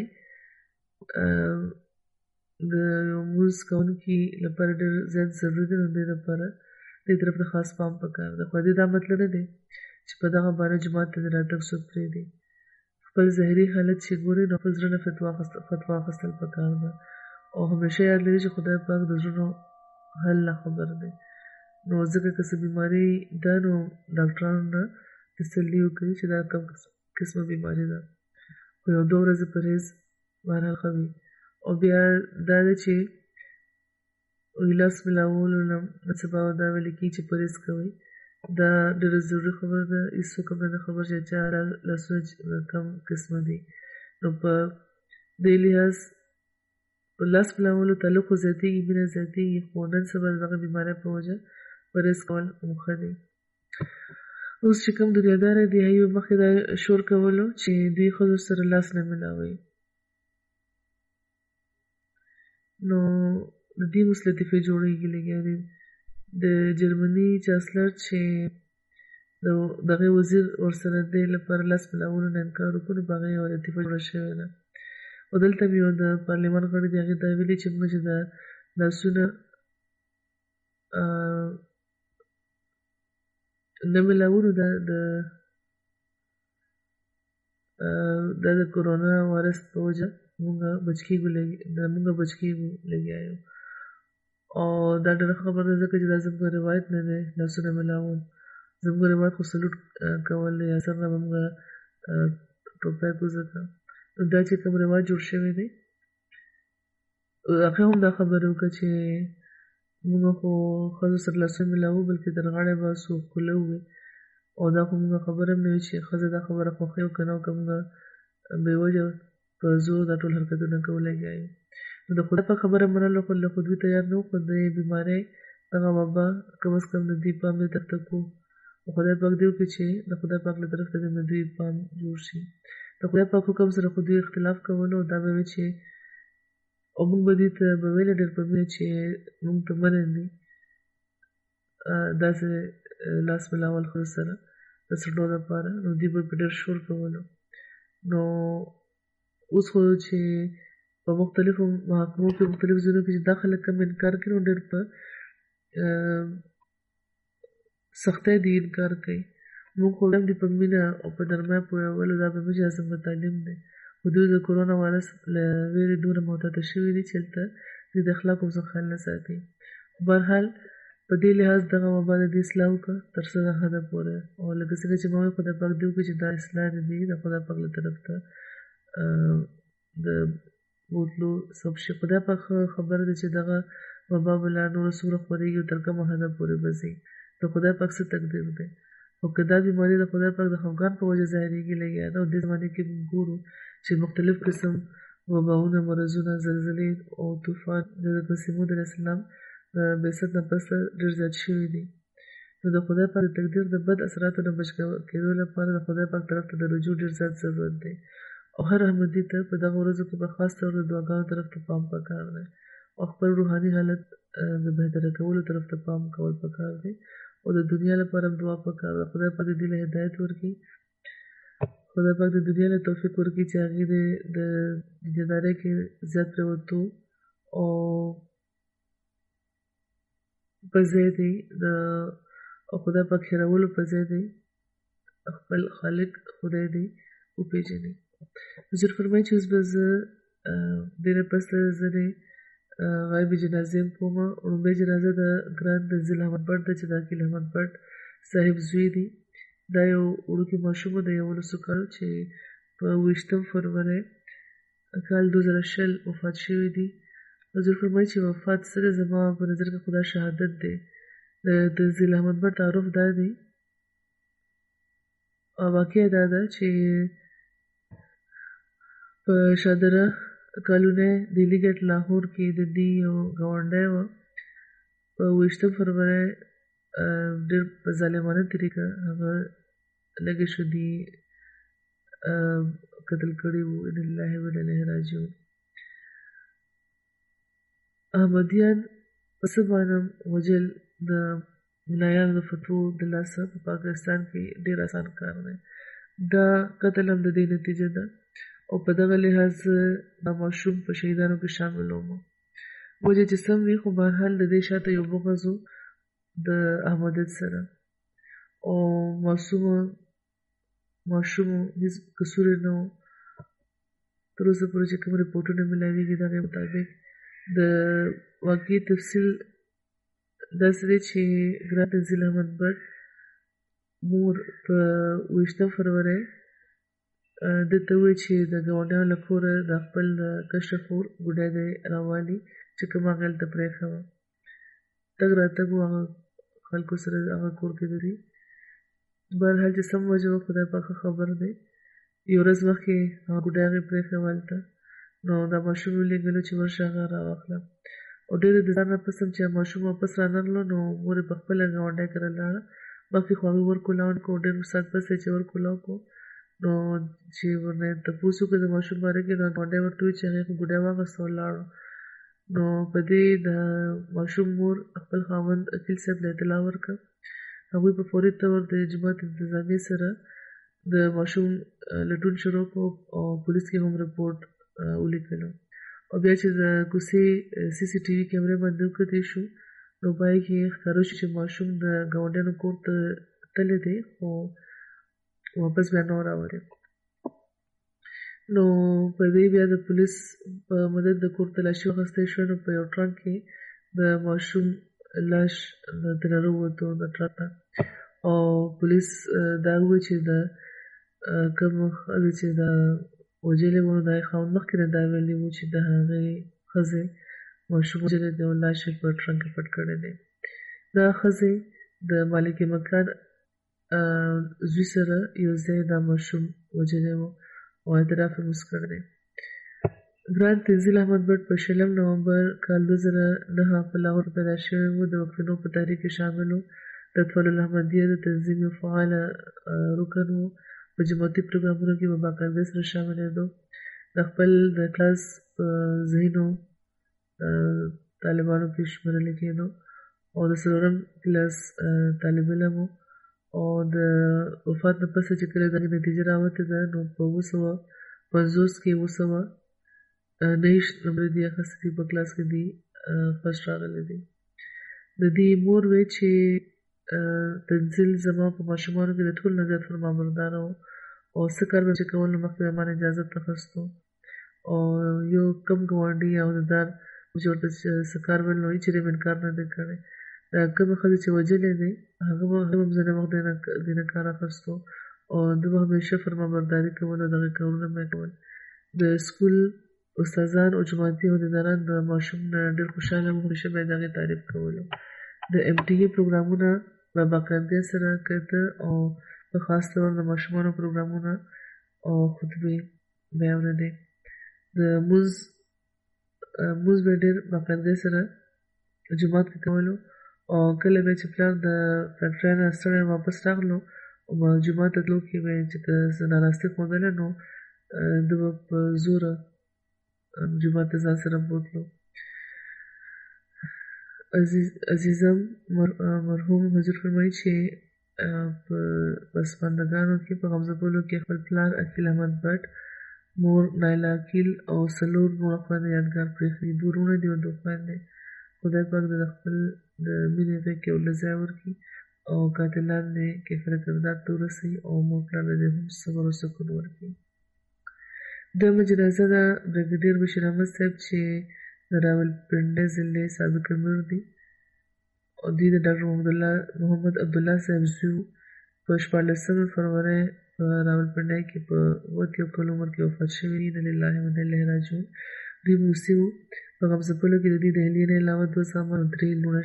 د یو لمونځ کوونکي لپاره ډېر زیات ضروري دی، نو دې لپاره دې طرف ته خاص پام پکار ده. خو دې دا مطلب نه دی چې په دغه باره جومات ته د راتګ څوک پرېږدي. خپل ظاهري حالت چې ګوري نو خپل زړه نه فتوا اخیستل پکار ده. او همیشه یاد لري چې خدای پاک د زړونو حل نه خبر دی. نو ځکه که څه بیماري ده نو ډاکټرانو نه تسلي وکړي چې دا کوم قسمه بیماري ده. خو یو 2 ورځې پرهیز بهرحال ښه وي. او بیا دا ده چې لاس ملاولو نه نن سبا دا ویل کېږي چې پرهیز کوئ. دا ډېره ضروري خبره ده. هېڅوک هم نه خبر چې چا لاسونه کوم قسمه دي. نو په دې لحاظ په لاس ملاولو تعلق خو زیاتېږي، مینه زیاتېږي، خو نن سبا د دغه بیمارۍ په وجه پرهیز کول هم ښه دی. اوس چې کوم دنیاداره دي هغوی مخکې دا شور کولو چې دوی ښځو سره لاس نه ملاوي. نو د دې اوس لطیفې جوړېږي لګیا دي. د جرمني چانسلر چې دغه وزیر ورسره دې لپاره 10 میلیونو نه انکار وکړ، په هغه یوه لطیفه جوړه شوې ده. او دلته مې یو د پارلمان غړي دي، هغې دا ویلي چې موږ چې د لاسونه نه میلاونو د کرونا وایرس په وجه موږ بچ کېږو لګیا یو. او دا ډېره خبره ده ځکه چې دا زموږ روایت نه دی لاسونه میلاول. زموږ روایت خو سلوټ کول دی، یا سر نه به موږ ټوپۍ کوزه کړه. نو دا چې کوم رواج جوړ شوی دی، هغه هم دا خبره وکړه چې موږ خو ښځو سره لاسونه میلاوو، بلکې تر غاړې به څوک خوله ووي. او دا خو موږ خبره هم نه وي چې ښځه دا خبره خوښوي او که نه، او که موږ بې وجه په زور دا ټول حرکتونه کوو لګیا یو. نو د خدای پاک خبره منلو خو له خود تیار نه وو، خو د بیمارۍ دغه وبا کم از کم د دوی پام دې طرف ته کړو. او خدای پاک دې وکړي چې د خدای پاک له طرف ته د دوی پام جوړ شي. د خدای پاک حکم سره خو دوی اختلاف کولو، دا به وي چې او موږ به دوی ته به ویله ډېر په مینه چې موږ ته منع دي داسې لاس میلاول ښځو سره د څڼو دپاره. نو دوی به په ډېر شور کولو. نو اوس خو چې په مختلفو محاکمو کې مختلفو ځایونو کې چې دا خلک کم انکار کوي، نو ډېر په سختۍ دې انکار کوي. موږ خو هم دې په مینه او په نرمۍ پوهولو، دا به موږ زموږ تعلیم دی. خو دوی د کرونا وایرس له ویرې دومره محتاطه شوي دي چې هلته دوی د اخلاقو څخه خیال نه ساتي. بهرحال په دې لحاظ دغه وبا د دې اصلاح وکړه تر څه د حده پورې. او لکه څنګه چې ما وایي خدای پاک دې وکړي چې دا اصلاح دې د خدای پاک له طرف ته د بوتلو سبب شي. خدای پاک خبر دی چې دغه وبا به لا نوره څومره خپرېږي او تر کومه حده پورې به ځي. د خدای پاک څه تقدیر دی. خو که دا بیماري د خدای پاک د خفګان په وجه ظاهرېږي لګیا ده، او دې زمانې کې موږ ګورو چې مختلف قسم وباونه، مرضونه، زلزلې او طوفان د حضرت مسیح موعود علیه السلام د بعثت نه پسته ډېر زیات شوي دي. نو د خدای پاک د تقدیر د بد اثراتو نه بچ کېدو لپاره د خدای پاک طرف ته د رجوع ډېر زیات ضرورت دی. او هر احمدي ته په دغه ورځو کې په خاص ډول د دعاګانو طرف ته پام پکار دی، او خپل روحاني حالت د بهتره کولو طرف ته پام کول پکار دی. او د دنیا لپاره هم دعا پکار ده. خدای پاک دې له هدایت ورکړي. خدای پاک د دنیا له توفیق ورکړي چې هغې د دنیادارۍ کې زیات پرېوتو او په ځای دی او خدای پاک هېرولو په ځای دی خپل خالق خدای دی وپېژني. حضور فرمایي چې اوس به زه دې نه پس ځینې غایبې جنازې هم کوم. لومړۍ جنازه د ګران تنزیل احمد بټ ده چې د عقیل احمد بټ صاحب زوی دی. دا یو وړوکی ماشوم د 11 کالو چې په 20 فروری کال 2020 وفات شوی دی. حضور فرمایي چې وفات سره زما په نظر کې خدا شهادت دی. د تنزیل احمد بټ تعارف دا دی، واقع دا ده چې په شادره کالونی دهلي ګیټ لاهور کې د دې یو ګاونډی وه. په 20 فروری ډېر په ظالمانه طریقه هغه لږې شدي قتل کړي وو. ان لله و انا الیه راجعون. احمدیان په څه باندې وجل د ملایانو د فتوو د لاسه په پاکستان کې ډېر اسان کار دی. دا قتل هم د دې نتیجه ده. او په دغه لحاظ دا ماشوم په شهیدانو کې شامل وم. وجه چې سم وي، خو بهرحال د دې شاته یو بغض و د احمدیت سره. او ماشومو هېڅ قصور یې نه و. تر اوسه پورې چې کوم رپورټونه میلاویږي د هغې مطابق د واقعي تفصیل داسې دی چې ګران تنزیل احمد بټ مور په 20 فروری ده ته وویل چې د ګاونډیانو له کوره د خپل کشره خور ګوډی دی راوالي چې کوم هغه هلته پرېښه وه. تګ راتګ و هغه خلکو سره هغه کور کې د دوی. بهرحال چې سم وجه وه خدای پاک خبر دی. یو ورځ مخکې هغه ګوډی هغې پرېښه وه هلته. نو دا ماشوم ولېږلو چې ورشه هغه راواخله. او ډېره د ځان نه پس هم چې ماشوم واپس رانغلو، نو مور یې په خپله ګاونډی کره لاړه. مخکې خو هغې ورکولاو کړو، ډېر ساعت پس یې چې ورکولاو کړو، نو چې ورنه تپوس وکړو د ماشوم باره کې، نو ګاونډی ورته وویل چې هغې خو ګوډی واخیسته او لاړو. نو په دې د ماشوم مور خپل خاوند اکیل صاحب له اطلاع ورکړه. هغوی په فوري طور د جماعت انتظامیې سره د ماشوم لټون شروع کړو او پولیس کې هم رپورټ ولیکلو. او بیا چې د کوڅې سی سی ټي وي کیمرې باندې وکتلی شو نو په هغې کې ښکاره شو چې ماشوم د ګاونډیانو کور ته تللی دی خو واپس بیا نه و راوړی. نو په دې بیا د پولیس په مدد د کور تلاشي واخیستی شوه. نو په یو ټرانک کې د ماشوم لاش دننه ووتو د ټرک نه. او پولیس دا وویل چې د کوم ښځې چې دا وژلې وه نو د هغې خاوند مخکې نه دا ویلي وو چې د هغې ښځې ماشوم وژلی دی او لاش یې په ټرنک کې پټ کړی دی. دا ښځې د مالک مکان زوی سره یو ځای دا ماشوم وژلی و او اعتراف یې اوس کړی دی. ګران تنزیل احمد بټ په 20 نومبر کال 2009 په لاهور پیدا شوی و. د وکفینو په تحریک کې شامل و. د اطفال الاحمدیه د تنظیم یو فعاله رکن و. په جماعتي پروګرامونو کې په باقاعدګۍ سره شاملېدو. د خپل د کلاس په ذهینو طالبانو کې شمېرل کېدو او د 4م کلاس طالب علم و. او د وفات نه پسې چې کله دغې نتیجه راوتې ده نو په 1950 کې 1929 نمرې دي اخیستې دي. په کلاس کې دي فرسټ راغلی دی. د دې مور وی چې تنزیل زما په ماشومانو کې د ټول نه زیات فرمانبرداره و او څه کار به چې کول نو مخکې ما نه اجازت اخیستو. او یو کم ګاونډي او دار چې ورته څه کار ویل نو هېڅ یې انکار نه دی کړی. کومې ښځې چې وژلی دی هغه هم ځینې وخت د نه کار اخیستو او ده به همیشه فرمانبرداري کول او دغې کارونه به یې کول. د سکول استادان او جماعتي عهدیداران د ماشوم نه ډېر خوشحاله وو. همیشه به یې د هغې تعریف کولو. د MTA پروګرامونه په باقاعدګۍ سره کېده او په خاص ډول د ماشومانو پروګرامونه او خطبې به یې اورېدې. د مونځ به یې ډېر باقاعدګۍ سره جومات کې کولو او کله به چې پلار د فیکټرۍ نه ستړی واپس راغلو او جومات ته تلو کې به یې چې څه ناراستي ښودله نو ده به په زوره جومات ته ځان سره بوتلو. عزیزم مرحوم حضور فرمایي چې په پسماندګانو کې په غمزپلو کې خپل پلار عقیل احمد بټ، مور نایله عقیل او 4 نور خویندې یادګار پرېښي. 2 وروڼه دي او 2 خویندې. خدای پاک د خپل د مینې غېږ کې ورله ځای ورکړي او قاتلان دې کیفر کردار ته ورسوي او مور پلار دې هم صبر او سکون ورکړي. دویمه جنازه ده بریګیډیر بشیر احمد صاحب چې د راولپنډۍ ضلعې سابق امیر دي او دوی د ډاکټر محمد عبدالله صاحب زوی وو. په 14 فروری په راولپنډۍ کې په 71 کال عمر کې وفات شوي دي. انا لله و انا الیه راجعون. دوی موسي وو. په غمزپلو کې د دوی د اهلیې نه علاوه 2 زامن او 3 لوڼه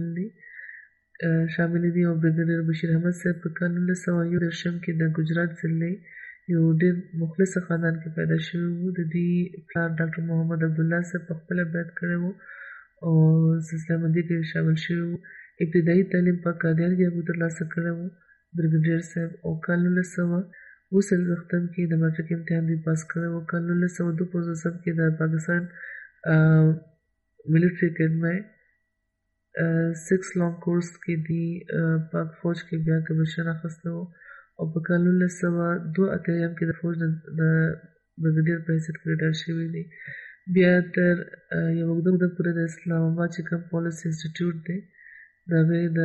شاملې دي. او بریګیډیر بشیر احمد صاحب په کال 1931 کې د ګجرات ضلعې یو ډېر مخلصه خاندان کې پیدا شوي وو. د دوی پلار ډاکټر محمد عبدالله صاحب په خپله بیعت کړی وو او سلسله بندي کې شامل شوي وو. ابتدایي تعلیم په قادیان کې هغوی ترلاسه کړی وو بریګیډیر صاحب. او کال 1940 کې د میټرک امتحان دوی پاس کړی وو. کال 1952 کې د پاکستان ملیټري اکیډمۍ 6 لانګ کورس کې دی پاک فوج کې بیا کمیشن اخیستی وو. او په کال 1982 کې د فوج د بریګیډیر په حیثیت کې ریټایر شوي دي. بیا تر یو اوږده موده پورې د اسلام آباد چې کوم پالیسي انسټیټیوټ دی د هغې د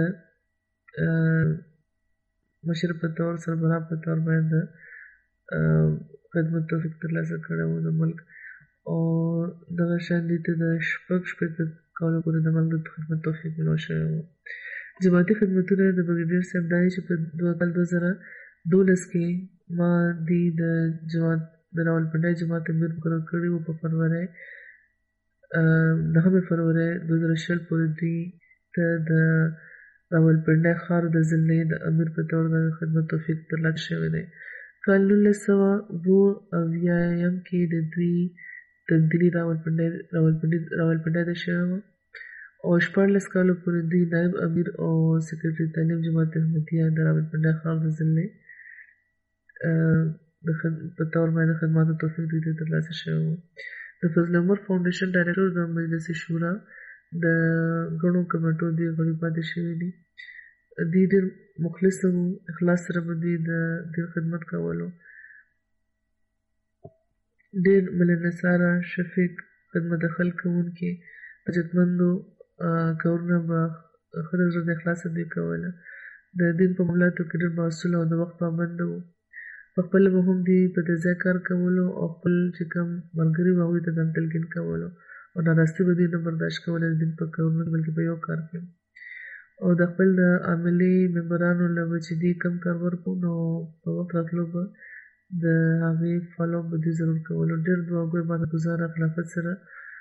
مشر په طور سربراہ په طور باید د خدمت توفیق ترلاسه کړی و د ملک. او دغه شان دوی ته د 6 کالو پورې د ملک د خدمت توفیق میلاو شوی و. جماعتي خدمتونه د بریګیډیر صاحب دا چې په 2012 کې ما دوی د راولپنډۍ جماعت امیر مقرر کړي وو. په فروری 9 فروری 2020 پورې دوی ته د راولپنډۍ ښار د ضلعې د امیر په طور د خدمت توفیق ترلاسه شوی دی. کال 1982 کې د دوی تبدیلي راولپنډۍ ته شوې وه او 14 کالو پورې دوی نایب امیر او سکرټري تعلیم جماعت احمدیه د راولپنډۍ ښار د ضلعې په طور باندې خدماتو توفیق دوی ته ترلاسه شوی و. د فضل عمر فاونډیشن ډایرکټر د مجلس شورا د غړو کمیټو دی غړي پاتې شوي دي. دوی ډېر مخلص وو، اخلاص سره به دوی د دین خدمت کولو. ډېر ملنساره، شفیق، خدمت خلق کوونکي، حاجتمندو کارونه به ښه د زړه د اخلاصه دوی کوله. د دین په معاملاتو کې ډېر بااصوله او د وخت پابنده وو. پخپله به هم دوی په دې ځای کار کولو او خپل چې کوم ملګري وو هغوی ته به هم تلقین کولو او ناراستي به دوی نه برداشت کوله د دین په کارونو کې، بلکې په یو کار کې او د خپل د عاملي ممبرانو له به چې دوی کوم کار ورکړو نو په وخت راتلو به د هغې فالو اپ به دوی ضرور کولو. ډېر دعاګوی عبادتګزاره خلافت سره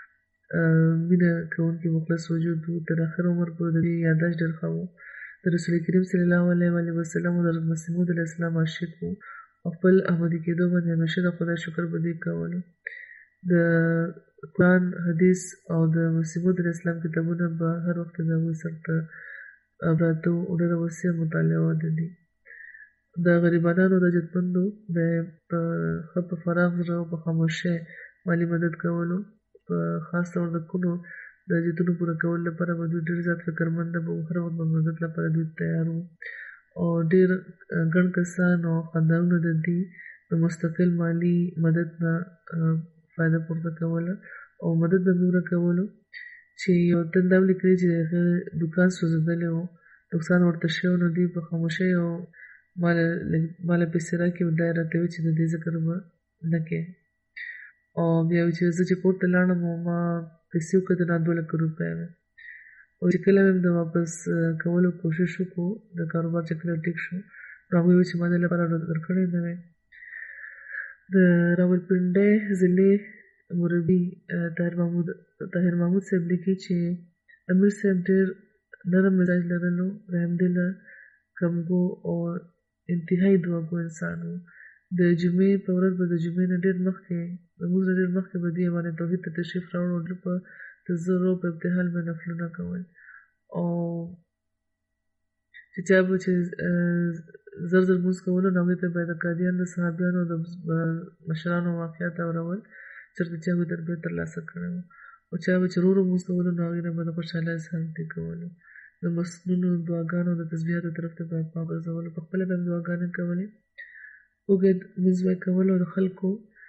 مینه کوونکي مخلص وجود وو. تر اخر عمر پورې د دوی یاداشت ډېر ښه وو. د رسول کریم صلی الله علیه وسلم او د حضرت مسیح موعود علیه السلام عاشق وو او خپل احمدي کېدو باندې همیشه د خدای شکر به دوی کولو. د قرآن، حدیث او د مسیح موعود علیه السلام کتابونه به هر وخت د هغوی سر ته پراته وو او ډېره وسیع مطالعه د دي. د غریبانو د حاجتمندو د ښه په فراغ زړه او په خاموشۍ مالي مدد کولو، په خاص ډول د کونو د حاجتونو پوره کولو لپاره به دوی ډېر زیات فکرمنده به وو. هر وخت به مدد لپاره دوی تیار وو او ډېر ګڼ کسان او خاندانونه د دوی د مستقل مالي مدد نه فایده پورته کوله او مدد به دومره کولو چې یو تن دا ولیکلي چې د هغه دوکان سوځېدلی و، نقصان ورته شوی، نو دوی په خاموشۍ او ماله پیسې راکړي او دا یې راته وویل چې د دې ذکر به نه کوې. او بیا وایي چې زه چې کور ته لاړم او ما پیسې وکتل نو 2 لکه روپۍ وې او چې کله مې د واپس کولو کوشش وکړو د کاروبار چې کله ټیک شو نو هغوی وویل چې ما دې لپاره درکړی نه وې. د راولپنډۍ ضلعې مربي طاهر محمود صاحب لیکي چې امیر صاحب ډېر نرم مزاج لرلو، رحمدله، کمګو او انتهایي دعاګو انسان و. د جمعې په ورځ به د جمعې نه ډېر مخکې لمونځ نه ډېر مخکې به دوی ایوان توحید ته تشریف راوړو او په تزرع په ابتهال به نفلونه کول او چې چا به چې زر زر لمونځ کولو نو هغوی ته به د قادیان د صحابیانو او د مشرانو واقعات اورول چېرته چې هغوی تربیت ترلاسه کړی و او چا به چې ورو ورو لمونځ کولو نو هغوی نه به د خوشحالۍ اظهار دوی کولو. د مسنونو دعاګانو د تسبیحاتو طرف ته به پام ګرځولو، پخپله به هم دعاګانې کولې، اوږد لمونځ به یې کولو او د خلکو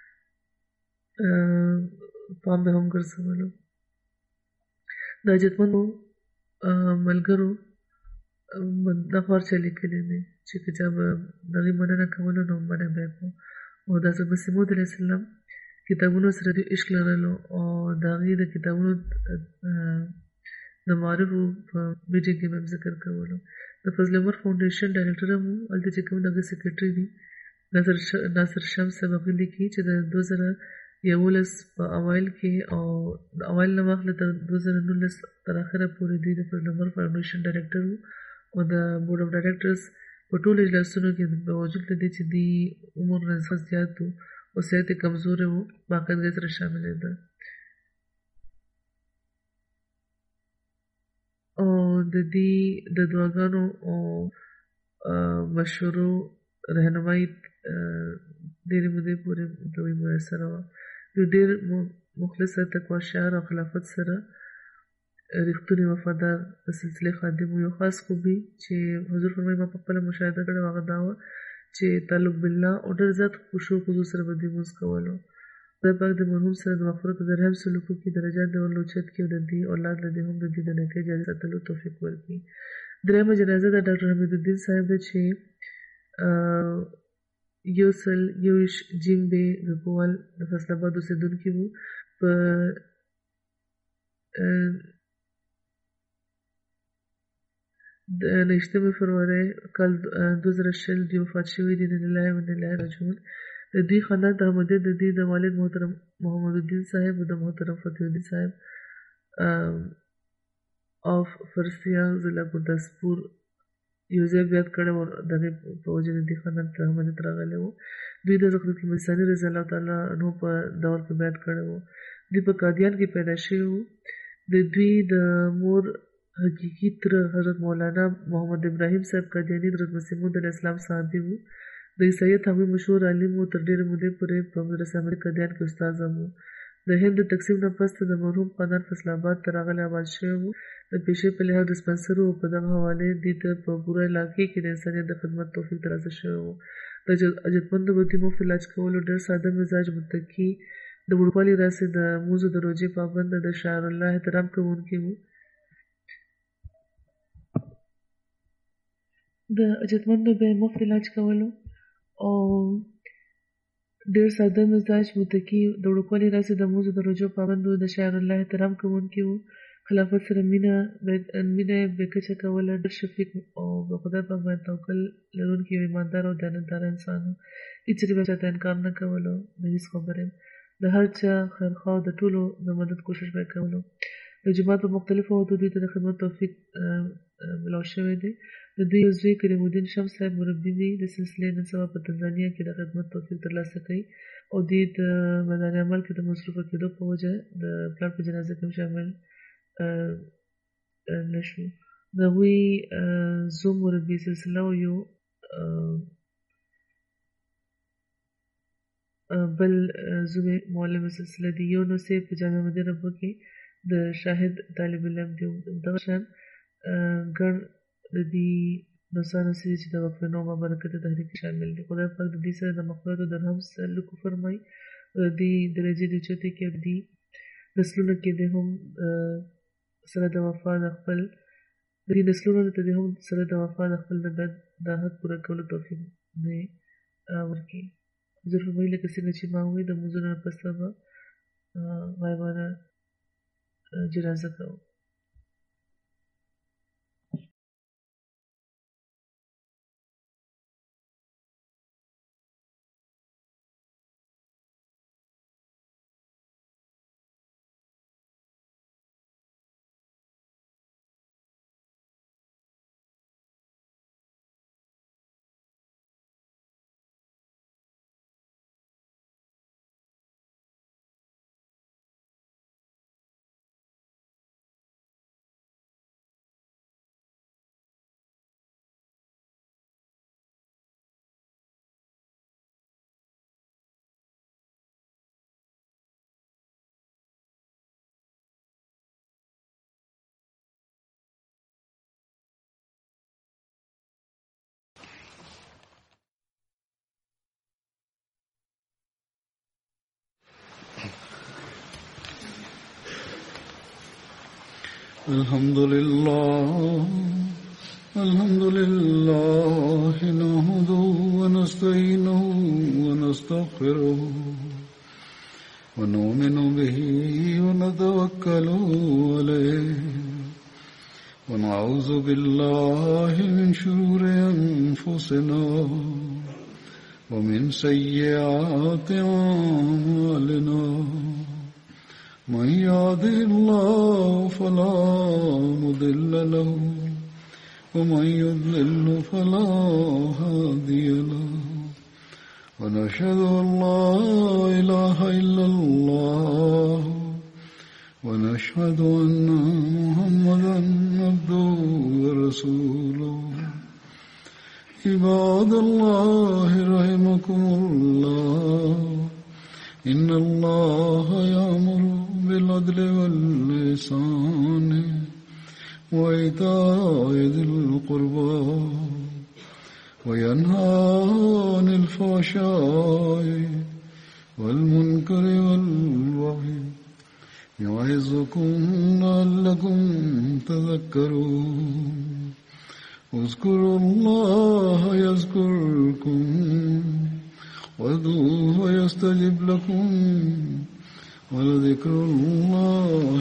پام به هم ګرځولو. د حاجتمندو ملګرو دا پارچه لیکلی دی چې که چا به د هغې مننه کولو نو منع به یې کړو او د حضرت مسیح موعود علیه السلام کتابونو سره دوی عشق لرلو او د هغې د کتابونو د معارفو په میټینګ کې به هم ذکر کولو. د فضل عمر فاونډیشن ډایرکټر هم وو. هلته چې کوم د هغه سیکرټري دي ناصر شمس صاحب هغوی لیکي چې د 2011 په اوایل کې او د اوایل نه واخله تر 2019 تر اخره پورې دوی د فضل عمر فاونډیشن ډایرکټر وو او د بورډ اف ډایرکټرز په ټولو اجلاسونو کې په وجود له دې چې دوی عمر نه زیات وو او صحت یې کمزوری وو باقاعدګۍ سره شاملېده او د دې د دعاګانو او مشورو رهنمایي ډېرې مودې پورې دوی میسره وه. دوی ډېر مخلصه، تقوا شعار او خلافت سره ریښتونی وفادار د سلسلې خادم و. یو خاص خوبي چې حضور فرمایي ما پخپله مشاهده کړې وه هغه دا وه چې تعلق بالله او ډېر زیات خشوع خضوع سره به دوی لمونځ کولو. خدای پاک د مرحوم سره د مغفرت او د رحم سلوک وکړي، درجات د ورلوچت کړي او د دې اولاد له دې هم د دې د نیکۍ جاري ساتلو توفیق ورکړي. درېیمه جنازه د ډاکټر حمیدالدین صاحب ده چې 121 جیمبې ګکوال د فیصل آباد اوسېدونکي وو. په 29 فروری کال 2020 دوی وفات شوي دي. انا لله و انا الیه راجعون. د دوی خاندان د احمدیت د دوی د والد محترم محمد الدین صاحب او د محترم فتح الدین صاحب آف فرسیا ضلع ګرداسپور یو ځای بیعت کړی و. د هغې په وجه د دې خاندان ته احمدیت راغلی و. دوی د حضرت المثاني رضی الله تعالی عنه په دور کې بیعت کړی و. دوی په قادیان کې پیدا شوي وو. د دوی د مور حقیقي تره حضرت مولانا محمد ابراهیم صاحب قادیاني د حضرت مسیح موعود علیه السلام صحابي وو. د عیسایت هغوی مشهور عالم و. تر ډېرې مودې پورې په مدرسه احمدي قادیان کې استاد هم و. د هند د تقسیم نه پس د مرحوم خاندان فیصل آباد ته راغلی آباد شوی و. د پیشې په لحاظ ډسپنسر و. په دغه حوالې دې ته په پوره علاقې کې د انسانیت د خدمت توفیق ترلاسه شوی و. د حاجتمندو بدي مفت علاج کولو، ډېر ساده مزاج، متقي، د وړوکوالي راسې د موزو د روژې پابنده، د شعار الله احترام کوونکي وو. د حاجتمندو به یې مفت علاج کولو او ډېر ساده مزاج، متقي، د وړوکوالي راسې د موزو د روژو پابند وو، د شعار الله احترام کوونکي وو. خلافت سره مینه یې بې کچه کوله. ډېر شفیق او په خدای پاک باندې توکل لرونکی یو ایماندار او دیانتداره انسان و. هېڅ چېرې به چاته انکار نه کولو د هېڅ خبرې. د هر چا خیرخوا او د ټولو د مدد کوشش به یې کولو. د جومات په مختلفو عهدو دوی ته د خدمت توفیق ملاو شوی دی. د دوی یو زوی کریم الدین شمس صاحب مربي دی. د سلسلې نن سبا په تنزانیا کې د خدمت توفیق ترلاسه کوي او دوی د میدان عمل کې د مصروفه کېدو په وجه د پلار په جنازه کې هم شامل نه شو. د هغوی زوم مربي سلسله او یو بل زوم معلم سلسله دی. یو نو سه په جامعه مدینه ربو کې د شاهد طالب علم دی. دغه شان ګڼ د دې دوستانو سره چې د وقفې نوما برکت تحریک شامل دي. خدای پاک د دې سره د مغفرت او د رحم سلوک فرمایي. د دې درجې د چوتې کې د دې نسلونو کې د هم سره د وفا د خپل د دې نسلونو ته د هم سره د وفا د خپل د حق پوره کولو توفیق نه ورکړي. حضور فرمایي لکه څنګه چې ما وویل د موضوع نه پس به غایبانه جنازه کوو. الحمد لله نحمده ونستعينه ونستغفره ونؤمن به ونتوكل عليه ونعوذ بالله من شرور أنفسنا ومن سيئات أعمالنا. من يهده الله فلا مضل له ومن يضلل فلا هادي له. ونشهد أن لا إله إلا الله ونشهد أن محمدا عبده ورسوله. عباد الله رحمكم الله إن الله يأمر بالعدل والإحسان وإيتاء ذي القربى وينهى عن الفحشاء والمنكر والبغي يعظكم لعلكم تذكرون. اذكروا الله يذكركم وادعوه يستجب لكم ولذكر الله